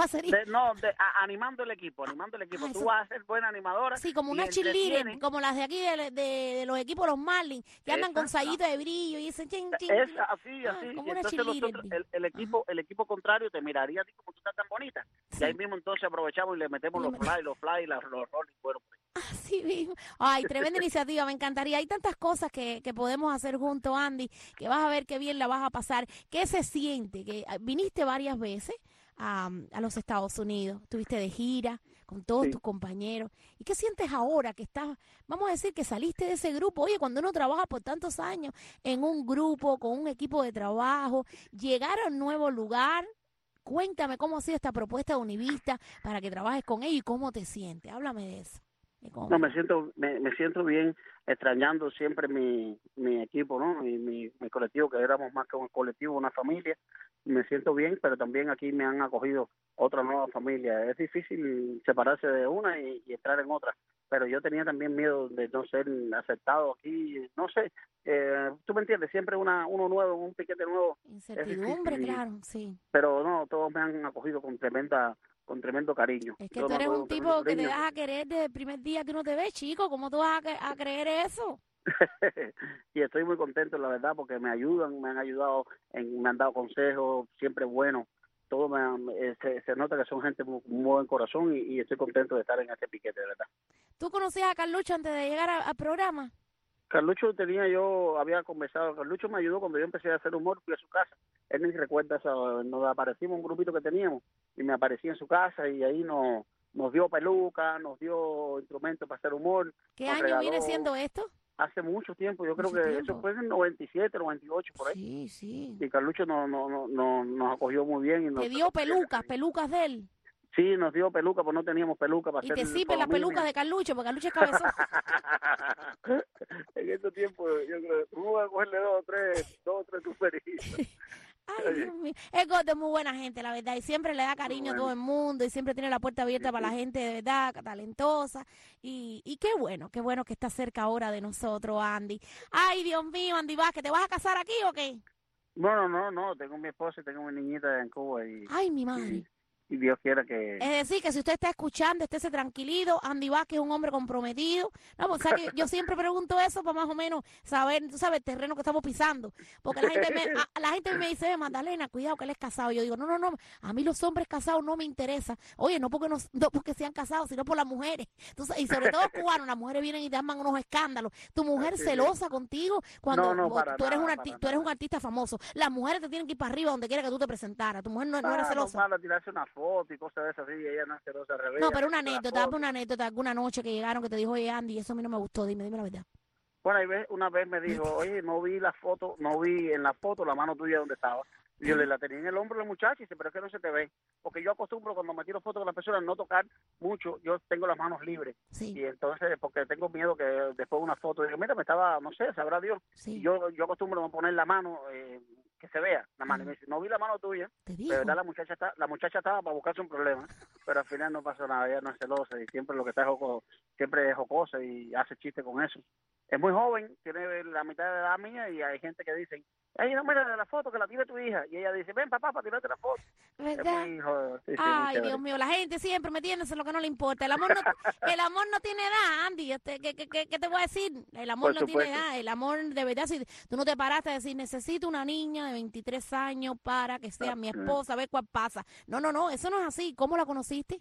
Animando el equipo. Tú vas a ser buena animadora. Sí, como una cheerleader, como las de aquí de los equipos, los Marlins, que andan con sayito de brillo y dicen ching, ching. Así. Como y una entonces nosotros, el equipo contrario te miraría a ti como tú estás tan bonita. Sí. Y ahí mismo entonces aprovechamos y le metemos los fly, los rolling, bueno. Así mismo. Ay, tremenda iniciativa, me encantaría. Hay tantas cosas que podemos hacer juntos, Andy, que vas a ver qué bien la vas a pasar. ¿Qué se siente? Que viniste varias veces a los Estados Unidos, estuviste de gira con todos tus compañeros. ¿Y qué sientes ahora que estás, vamos a decir, que saliste de ese grupo? Oye, cuando uno trabaja por tantos años en un grupo, con un equipo de trabajo, llegar a un nuevo lugar. Cuéntame cómo ha sido esta propuesta de Univista para que trabajes con ellos y cómo te sientes. Háblame de eso. No, me siento bien, extrañando siempre mi equipo, ¿no? Mi colectivo, que éramos más que un colectivo, una familia. Me siento bien, pero también aquí me han acogido otra nueva familia. Es difícil separarse de una y entrar en otra, pero yo tenía también miedo de no ser aceptado aquí, no sé, tú me entiendes, siempre uno nuevo, un piquete nuevo. Incertidumbre, claro, sí. Pero no, todos me han acogido con tremendo cariño. Es que tú eres un tipo que te vas a querer desde el primer día que uno te ve, chico. ¿Cómo tú vas a creer eso? Y estoy muy contento, la verdad, porque me ayudan, me han ayudado, me han dado consejos siempre buenos. todo se nota que son gente muy buen corazón y estoy contento de estar en este piquete, de verdad. ¿Tú conocías a Carlucho antes de llegar al programa? Carlucho había conversado, Carlucho me ayudó cuando yo empecé a hacer humor, fui a su casa, él ni recuerda eso, nos aparecimos un grupito que teníamos y me aparecí en su casa y ahí nos dio peluca, nos dio instrumentos para hacer humor. ¿Qué año viene siendo esto? Hace mucho tiempo, yo creo que eso fue en el 97, 98, por ahí. Sí. Y Carlucho nos acogió muy bien. ¿Te dio pelucas de él? Sí, nos dio peluca, pues no teníamos peluca para hacer. ¿Y te sirven las pelucas de Carlucho? Porque Carlucho es cabezón. En estos tiempos, yo creo que voy a cogerle dos o tres superitos. Ay, Dios mío. El Gordo es muy buena gente, la verdad, y siempre le da cariño a todo el mundo, y siempre tiene la puerta abierta para la gente de verdad, talentosa, y qué bueno que está cerca ahora de nosotros, Andy. Ay, Dios mío, Andy Vázquez, ¿te vas a casar aquí o qué? No, tengo mi esposa y tengo mi niñita en Cuba. Ay, mi madre. Y Dios quiera que... Es decir, que si usted está escuchando, estése tranquilito, Andy Vázquez es un hombre comprometido. No, pues, ¿sabes? Yo siempre pregunto eso para más o menos saber, tú sabes, el terreno que estamos pisando. Porque la gente me dice, Magdalena, cuidado que él es casado. Yo digo, no, a mí los hombres casados no me interesan. Oye, no porque sean casados, sino por las mujeres. Entonces, y sobre todo cubanos, las mujeres vienen y te arman unos escándalos. Tu mujer celosa contigo cuando tú eres un artista famoso. Las mujeres te tienen que ir para arriba donde quiera que tú te presentaras. Tu mujer no era celosa. Para tirarse una foto y cosas de esas, sí, ella no es celosa al revés. No, pero una anécdota, alguna noche que llegaron que te dijo, oye, Andy, eso a mí no me gustó, dime la verdad. Bueno, una vez me dijo, oye, no vi en la foto la mano tuya donde estaba. Y yo la tenía en el hombro la muchacha y dice, pero es que no se te ve. Porque yo acostumbro cuando me tiro fotos con las personas no tocar mucho, yo tengo las manos libres. Sí. Y entonces, porque tengo miedo que después de una foto, digo, mira, no sé, sabrá Dios. Sí. Y yo acostumbro a poner la mano, que se vea la mano. Y me dice, no vi la mano tuya. De verdad, la muchacha estaba para buscarse un problema. Pero al final no pasó nada, ella no es celosa y siempre lo que está es siempre es jocosa y hace chiste con eso. Es muy joven, tiene la mitad de edad mía y hay gente que dice, ay, no, mira de la foto que la tiene tu hija. Y ella dice, ven papá, para tirarte la foto. ¿Verdad? Sí, ay, Dios mío, la gente siempre metiéndose en lo que no le importa. El amor no tiene edad, Andy. ¿Qué te voy a decir? El amor no tiene edad. El amor, de verdad, si tú no te paraste a decir, necesito una niña de 23 años para que sea mi esposa, a ver cuál pasa. No, eso no es así. ¿Cómo la conociste?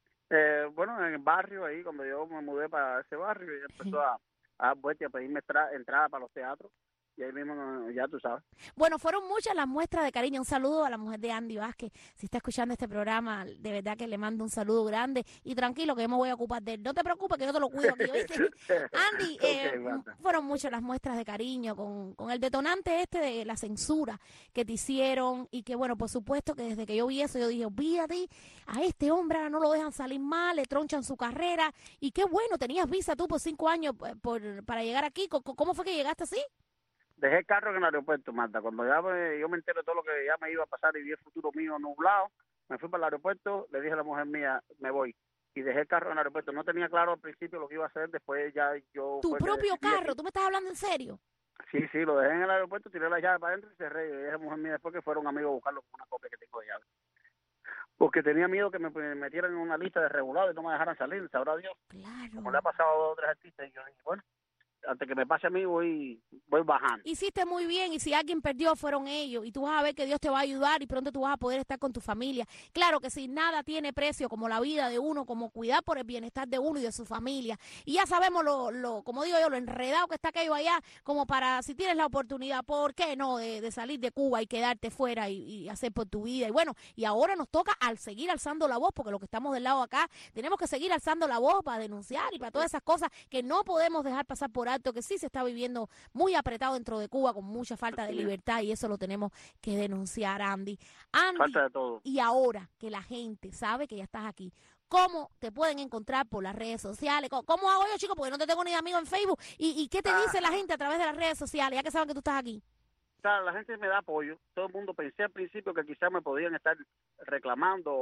Bueno, en el barrio ahí, cuando yo me mudé para ese barrio, ella empezó a pedirme entrada para los teatros. Y ahí mismo, ya tú sabes. Bueno, fueron muchas las muestras de cariño. Un saludo a la mujer de Andy Vázquez. Si está escuchando este programa, de verdad que le mando un saludo grande. Y tranquilo, que yo me voy a ocupar de él. No te preocupes, que yo te lo cuido aquí, ¿oíste? Andy, fueron muchas las muestras de cariño con el detonante de la censura que te hicieron. Y que, bueno, por supuesto que desde que yo vi eso, yo dije, olvídate, a este hombre ahora no lo dejan salir mal, le tronchan su carrera. Y qué bueno, tenías visa tú por 5 años para llegar aquí. ¿Cómo fue que llegaste así? Dejé el carro en el aeropuerto, Marta. Cuando yo me enteré de todo lo que ya me iba a pasar y vi el futuro mío nublado, me fui para el aeropuerto, le dije a la mujer mía, me voy. Y dejé el carro en el aeropuerto. No tenía claro al principio lo que iba a hacer, después ya yo... ¿Tu propio carro? ¿Tú me estás hablando en serio? Sí, lo dejé en el aeropuerto, tiré la llave para adentro y cerré. Y dije a la mujer mía después que fueron amigos a buscarlo con una copia que tengo de llave. Porque tenía miedo que me metieran en una lista de regulados y no me dejaran salir, sabrá Dios. Claro. Como le ha pasado a 2 o 3 artistas, y yo dije, bueno, antes que me pase a mí voy bajando. Hiciste muy bien, y si alguien perdió fueron ellos, y tú vas a ver que Dios te va a ayudar y pronto tú vas a poder estar con tu familia. Claro que si nada tiene precio como la vida de uno, como cuidar por el bienestar de uno y de su familia. Y ya sabemos como digo yo, lo enredado que está aquello allá, como para si tienes la oportunidad, ¿por qué no? De salir de Cuba y quedarte fuera y hacer por tu vida. Y bueno, y ahora nos toca seguir alzando la voz, porque los que estamos del lado acá, tenemos que seguir alzando la voz para denunciar y para todas esas cosas que no podemos dejar pasar por alto, que sí se está viviendo muy apretado dentro de Cuba con mucha falta de libertad, y eso lo tenemos que denunciar, Andy. Falta de todo. Y ahora que la gente sabe que ya estás aquí, ¿cómo te pueden encontrar por las redes sociales? ¿Cómo hago yo, chicos? Porque no te tengo ni amigo en Facebook. ¿Y qué te dice la gente a través de las redes sociales, ya que saben que tú estás aquí? Claro, la gente me da apoyo. Todo el mundo pensé al principio que quizás me podían estar reclamando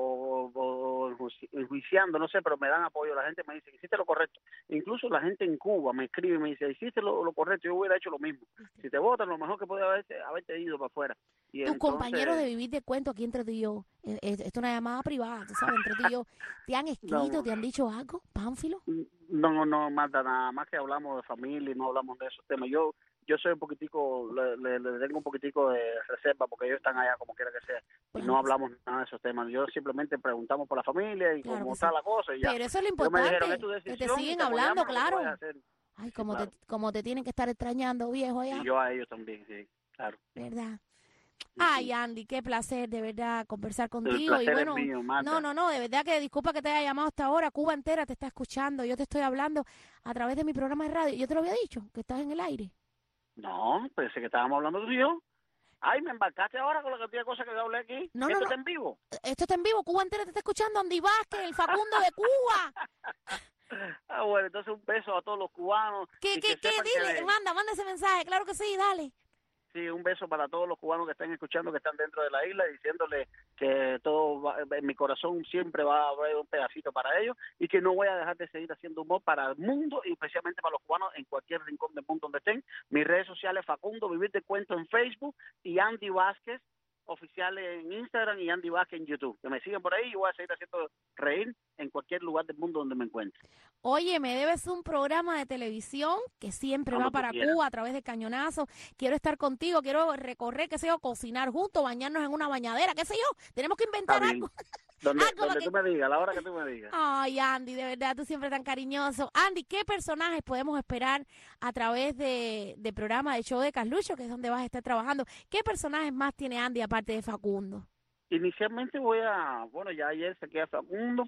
o enjuiciando, no sé, pero me dan apoyo. La gente me dice, hiciste lo correcto. Incluso la gente en Cuba me escribe y me dice, hiciste lo correcto, yo hubiera hecho lo mismo. Si te votan, lo mejor que puede haberte ido para afuera. Y tus compañeros de Vivir de Cuento aquí entre tú y yo, esto es una llamada privada, tú sabes, entre tú y yo, ¿te han escrito, te han dicho algo, Pánfilo? No, Marta, nada más que hablamos de familia y no hablamos de esos temas. Yo yo soy un poquitico, le tengo un poquitico de reserva porque ellos están allá como quiera que sea y no hablamos nada de esos temas. Yo simplemente preguntamos por la familia y cómo está la cosa y ya. Pero eso es lo importante, dijeron, que te siguen hablando, claro. Ay, como te tienen que estar extrañando, viejo, allá. Y yo a ellos también, sí, claro. ¿Verdad? Ay, Andy, qué placer, de verdad, conversar contigo. El placer y bueno, es mío, Marta. no, de verdad que disculpa que te haya llamado hasta ahora. Cuba entera te está escuchando. Yo te estoy hablando a través de mi programa de radio. Yo te lo había dicho, que estás en el aire. No, pensé que estábamos hablando tú y yo. Ay, me embarcaste ahora con la cantidad de cosas que hablé aquí. No, ¿Esto está en vivo? Esto está en vivo. Cuba entera te está escuchando. Andy Vázquez, el Facundo de Cuba. Bueno, entonces un beso a todos los cubanos. ¿Qué? Dile, manda ese mensaje. Claro que sí, dale. Sí, un beso para todos los cubanos que están escuchando, que están dentro de la isla, diciéndole que todo en mi corazón siempre va a haber un pedacito para ellos y que no voy a dejar de seguir haciendo humor para el mundo y especialmente para los cubanos en cualquier rincón del mundo donde estén. Mis redes sociales, Facundo Vivir de Cuento en Facebook y Andy Vázquez oficial en Instagram y Andy Vázquez en YouTube. Que me sigan por ahí y voy a seguir haciendo reír en cualquier lugar del mundo donde me encuentre. Oye, me debes un programa de televisión que siempre va para Cuba a través de Cañonazo. Quiero estar contigo, quiero recorrer, qué sé yo, cocinar juntos, bañarnos en una bañadera, qué sé yo. Tenemos que inventar algo. Donde tú me digas, a la hora que tú me digas. Ay, Andy, de verdad, tú siempre tan cariñoso. Andy, ¿qué personajes podemos esperar a través de programa de show de Carlucho, que es donde vas a estar trabajando? ¿Qué personajes más tiene Andy aparte de Facundo? Inicialmente ya ayer saqué a Facundo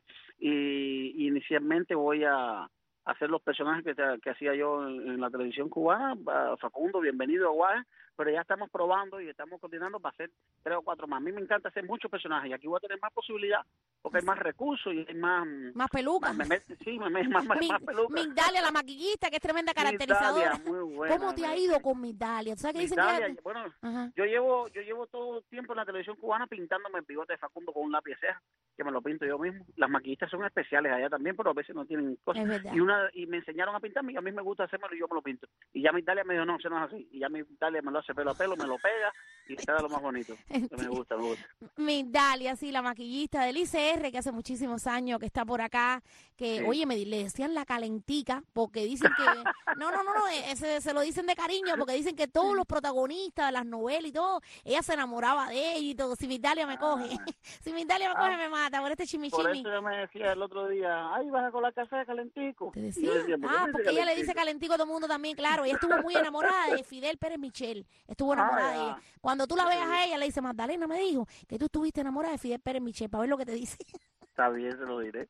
y inicialmente voy a hacer los personajes que hacía yo en la televisión cubana. Facundo, bienvenido a Guaya, pero ya estamos probando y estamos coordinando para hacer 3 o 4 más. A mí me encanta hacer muchos personajes y aquí voy a tener más posibilidad porque hay más recursos y hay más pelucas. Más pelucas. Migdalia, la maquillista, que es tremenda caracterizadora. Muy buena. ¿Cómo te ha ido con Migdalia? ¿Tú sabes que dicen que bueno, yo llevo todo el tiempo en la televisión cubana pintándome el bigote de Facundo con un lápiz de ceja, que me lo pinto yo mismo. Las maquillistas son especiales allá también, pero a veces no tienen cosas. Y me enseñaron a pintarme y a mí me gusta hacérmelo y yo me lo pinto. Y ya Migdalia me dijo, no, eso no es así. Y ya Migdalia me lo hace pelo a pelo, me lo pega y queda lo más bonito. Me gusta. Migdalia, sí, la maquillista del ICR, que hace muchísimos años que está por acá, que, sí. Oye, le decían la calentica, porque dicen que, no, se lo dicen de cariño, porque dicen que todos los protagonistas de las novelas y todo, ella se enamoraba de ella y todo. Si Migdalia me coge, me mata por este chimichimi. Por eso ella me decía el otro día, ay, vas a colar café calentico. Te decía, porque ella le dice calentico a todo el mundo también, claro. Ella estuvo muy enamorada de Fidel Pérez Michel, estuvo enamorada de ella. Cuando tú la veas a ella, le dice, Magdalena me dijo que tú estuviste enamorada de Fidel Pérez Michel, para ver lo que te dice. Está bien, se lo diré.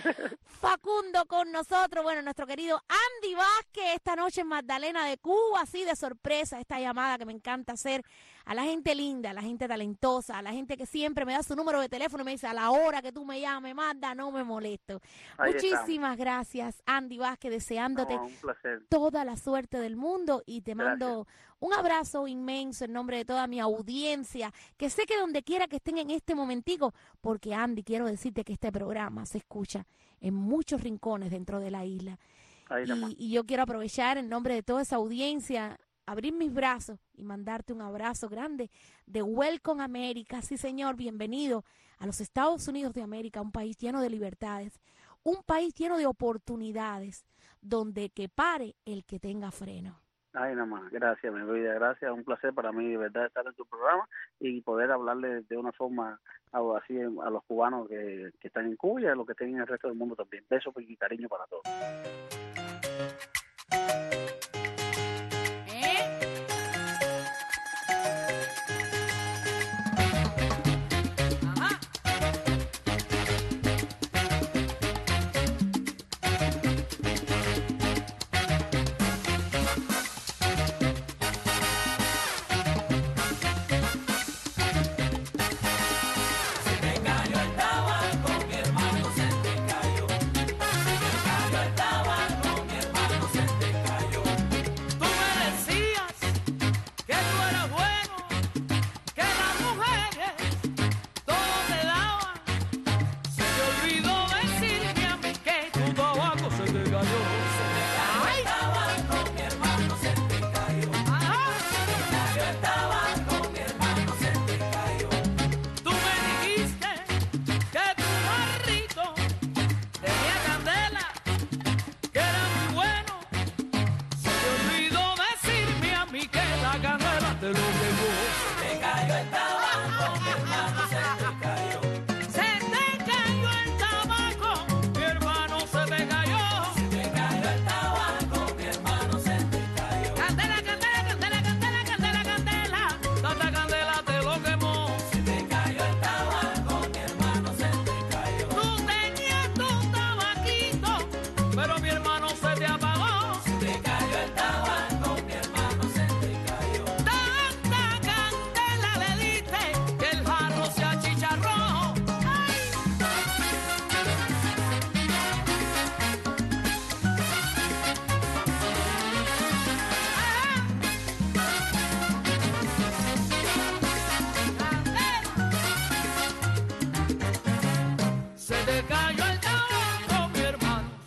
Facundo con nosotros, bueno, nuestro querido Andy Vázquez, esta noche en Magdalena de Cuba, así de sorpresa, esta llamada que me encanta hacer a la gente linda, a la gente talentosa, a la gente que siempre me da su número de teléfono y me dice, a la hora que tú me llames, Magda, no me molesto. Muchísimas gracias, Andy Vázquez, deseándote toda la suerte del mundo y te mando un abrazo inmenso en nombre de toda mi audiencia, que sé que donde quiera que estén en este momentico, porque Andy, quiero decirte que este programa se escucha en muchos rincones dentro de la isla. Y yo quiero aprovechar en nombre de toda esa audiencia, abrir mis brazos y mandarte un abrazo grande de Welcome America. Sí, señor, bienvenido a los Estados Unidos de América, un país lleno de libertades, un país lleno de oportunidades, donde que pare el que tenga freno. Ay, nada más, gracias, mi vida, gracias, un placer para mí, de verdad, estar en tu programa y poder hablarle de una forma así a los cubanos que están en Cuba y a los que estén en el resto del mundo también. Besos y cariño para todos.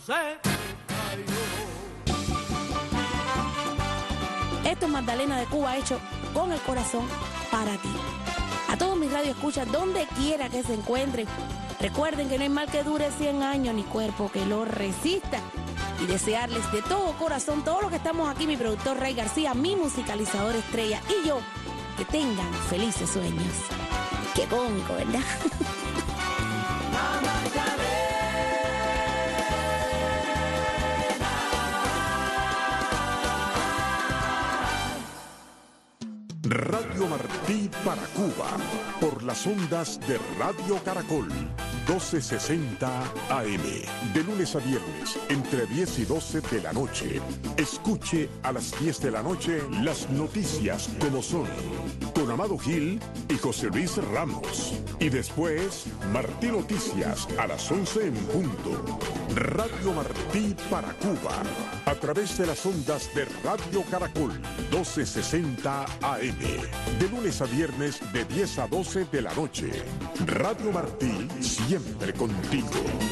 se cayó. Esto es Magdalena de Cuba, hecho con el corazón para ti. A todos mis radioescuchas, donde quiera que se encuentren, recuerden que no hay mal que dure 100 años, ni cuerpo que lo resista. Y desearles de todo corazón, todos los que estamos aquí, mi productor Ray García, mi musicalizador estrella y yo, que tengan felices sueños. Qué cómico, ¿verdad? Radio Martí para Cuba, por las ondas de Radio Caracol, 1260 AM, de lunes a viernes, entre 10 y 12 de la noche. Escuche a las 10 de la noche las noticias como son, con Amado Gil y José Luis Ramos. Y después, Martí Noticias a las 11 en punto. Radio Martí para Cuba, a través de las ondas de Radio Caracol, 1260 AM, de lunes a viernes de 10 a 12 de la noche. Radio Martí, siempre contigo.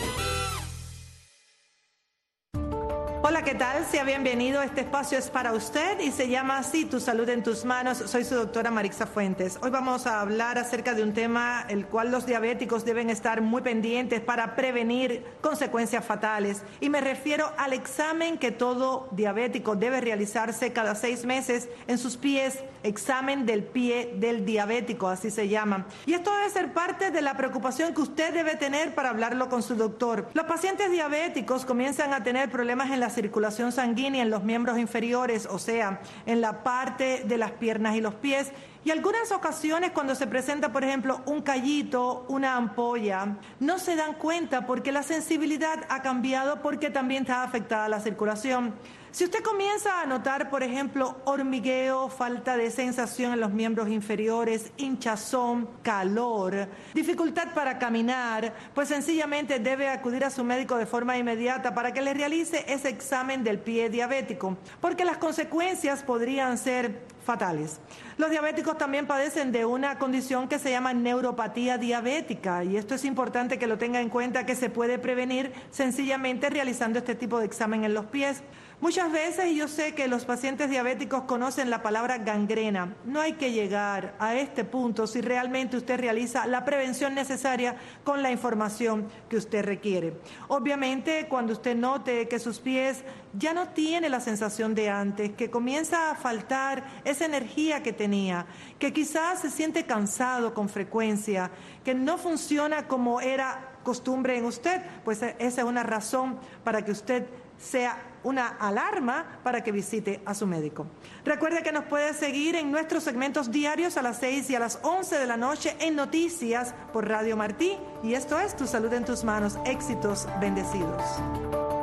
Hola, ¿qué tal? Sea bienvenido. Este espacio es para usted y se llama así, Tu Salud en Tus Manos. Soy su doctora Marixa Fuentes. Hoy vamos a hablar acerca de un tema el cual los diabéticos deben estar muy pendientes para prevenir consecuencias fatales. Y me refiero al examen que todo diabético debe realizarse cada 6 meses en sus pies. Examen del pie del diabético, así se llama. Y esto debe ser parte de la preocupación que usted debe tener para hablarlo con su doctor. Los pacientes diabéticos comienzan a tener problemas en la circulación sanguínea en los miembros inferiores, o sea, en la parte de las piernas y los pies. Y algunas ocasiones cuando se presenta, por ejemplo, un callito, una ampolla, no se dan cuenta porque la sensibilidad ha cambiado porque también está afectada la circulación. Si usted comienza a notar, por ejemplo, hormigueo, falta de sensación en los miembros inferiores, hinchazón, calor, dificultad para caminar, pues sencillamente debe acudir a su médico de forma inmediata para que le realice ese examen del pie diabético, porque las consecuencias podrían ser fatales. Los diabéticos también padecen de una condición que se llama neuropatía diabética, y esto es importante que lo tenga en cuenta, que se puede prevenir sencillamente realizando este tipo de examen en los pies. Muchas veces, y yo sé que los pacientes diabéticos conocen la palabra gangrena, no hay que llegar a este punto si realmente usted realiza la prevención necesaria con la información que usted requiere. Obviamente, cuando usted note que sus pies ya no tienen la sensación de antes, que comienza a faltar esa energía que tenía, que quizás se siente cansado con frecuencia, que no funciona como era costumbre en usted, pues esa es una razón para que usted sea una alarma para que visite a su médico. Recuerde que nos puede seguir en nuestros segmentos diarios a las 6 y a las 11 de la noche en Noticias por Radio Martí. Y esto es Tu Salud en Tus Manos. Éxitos bendecidos.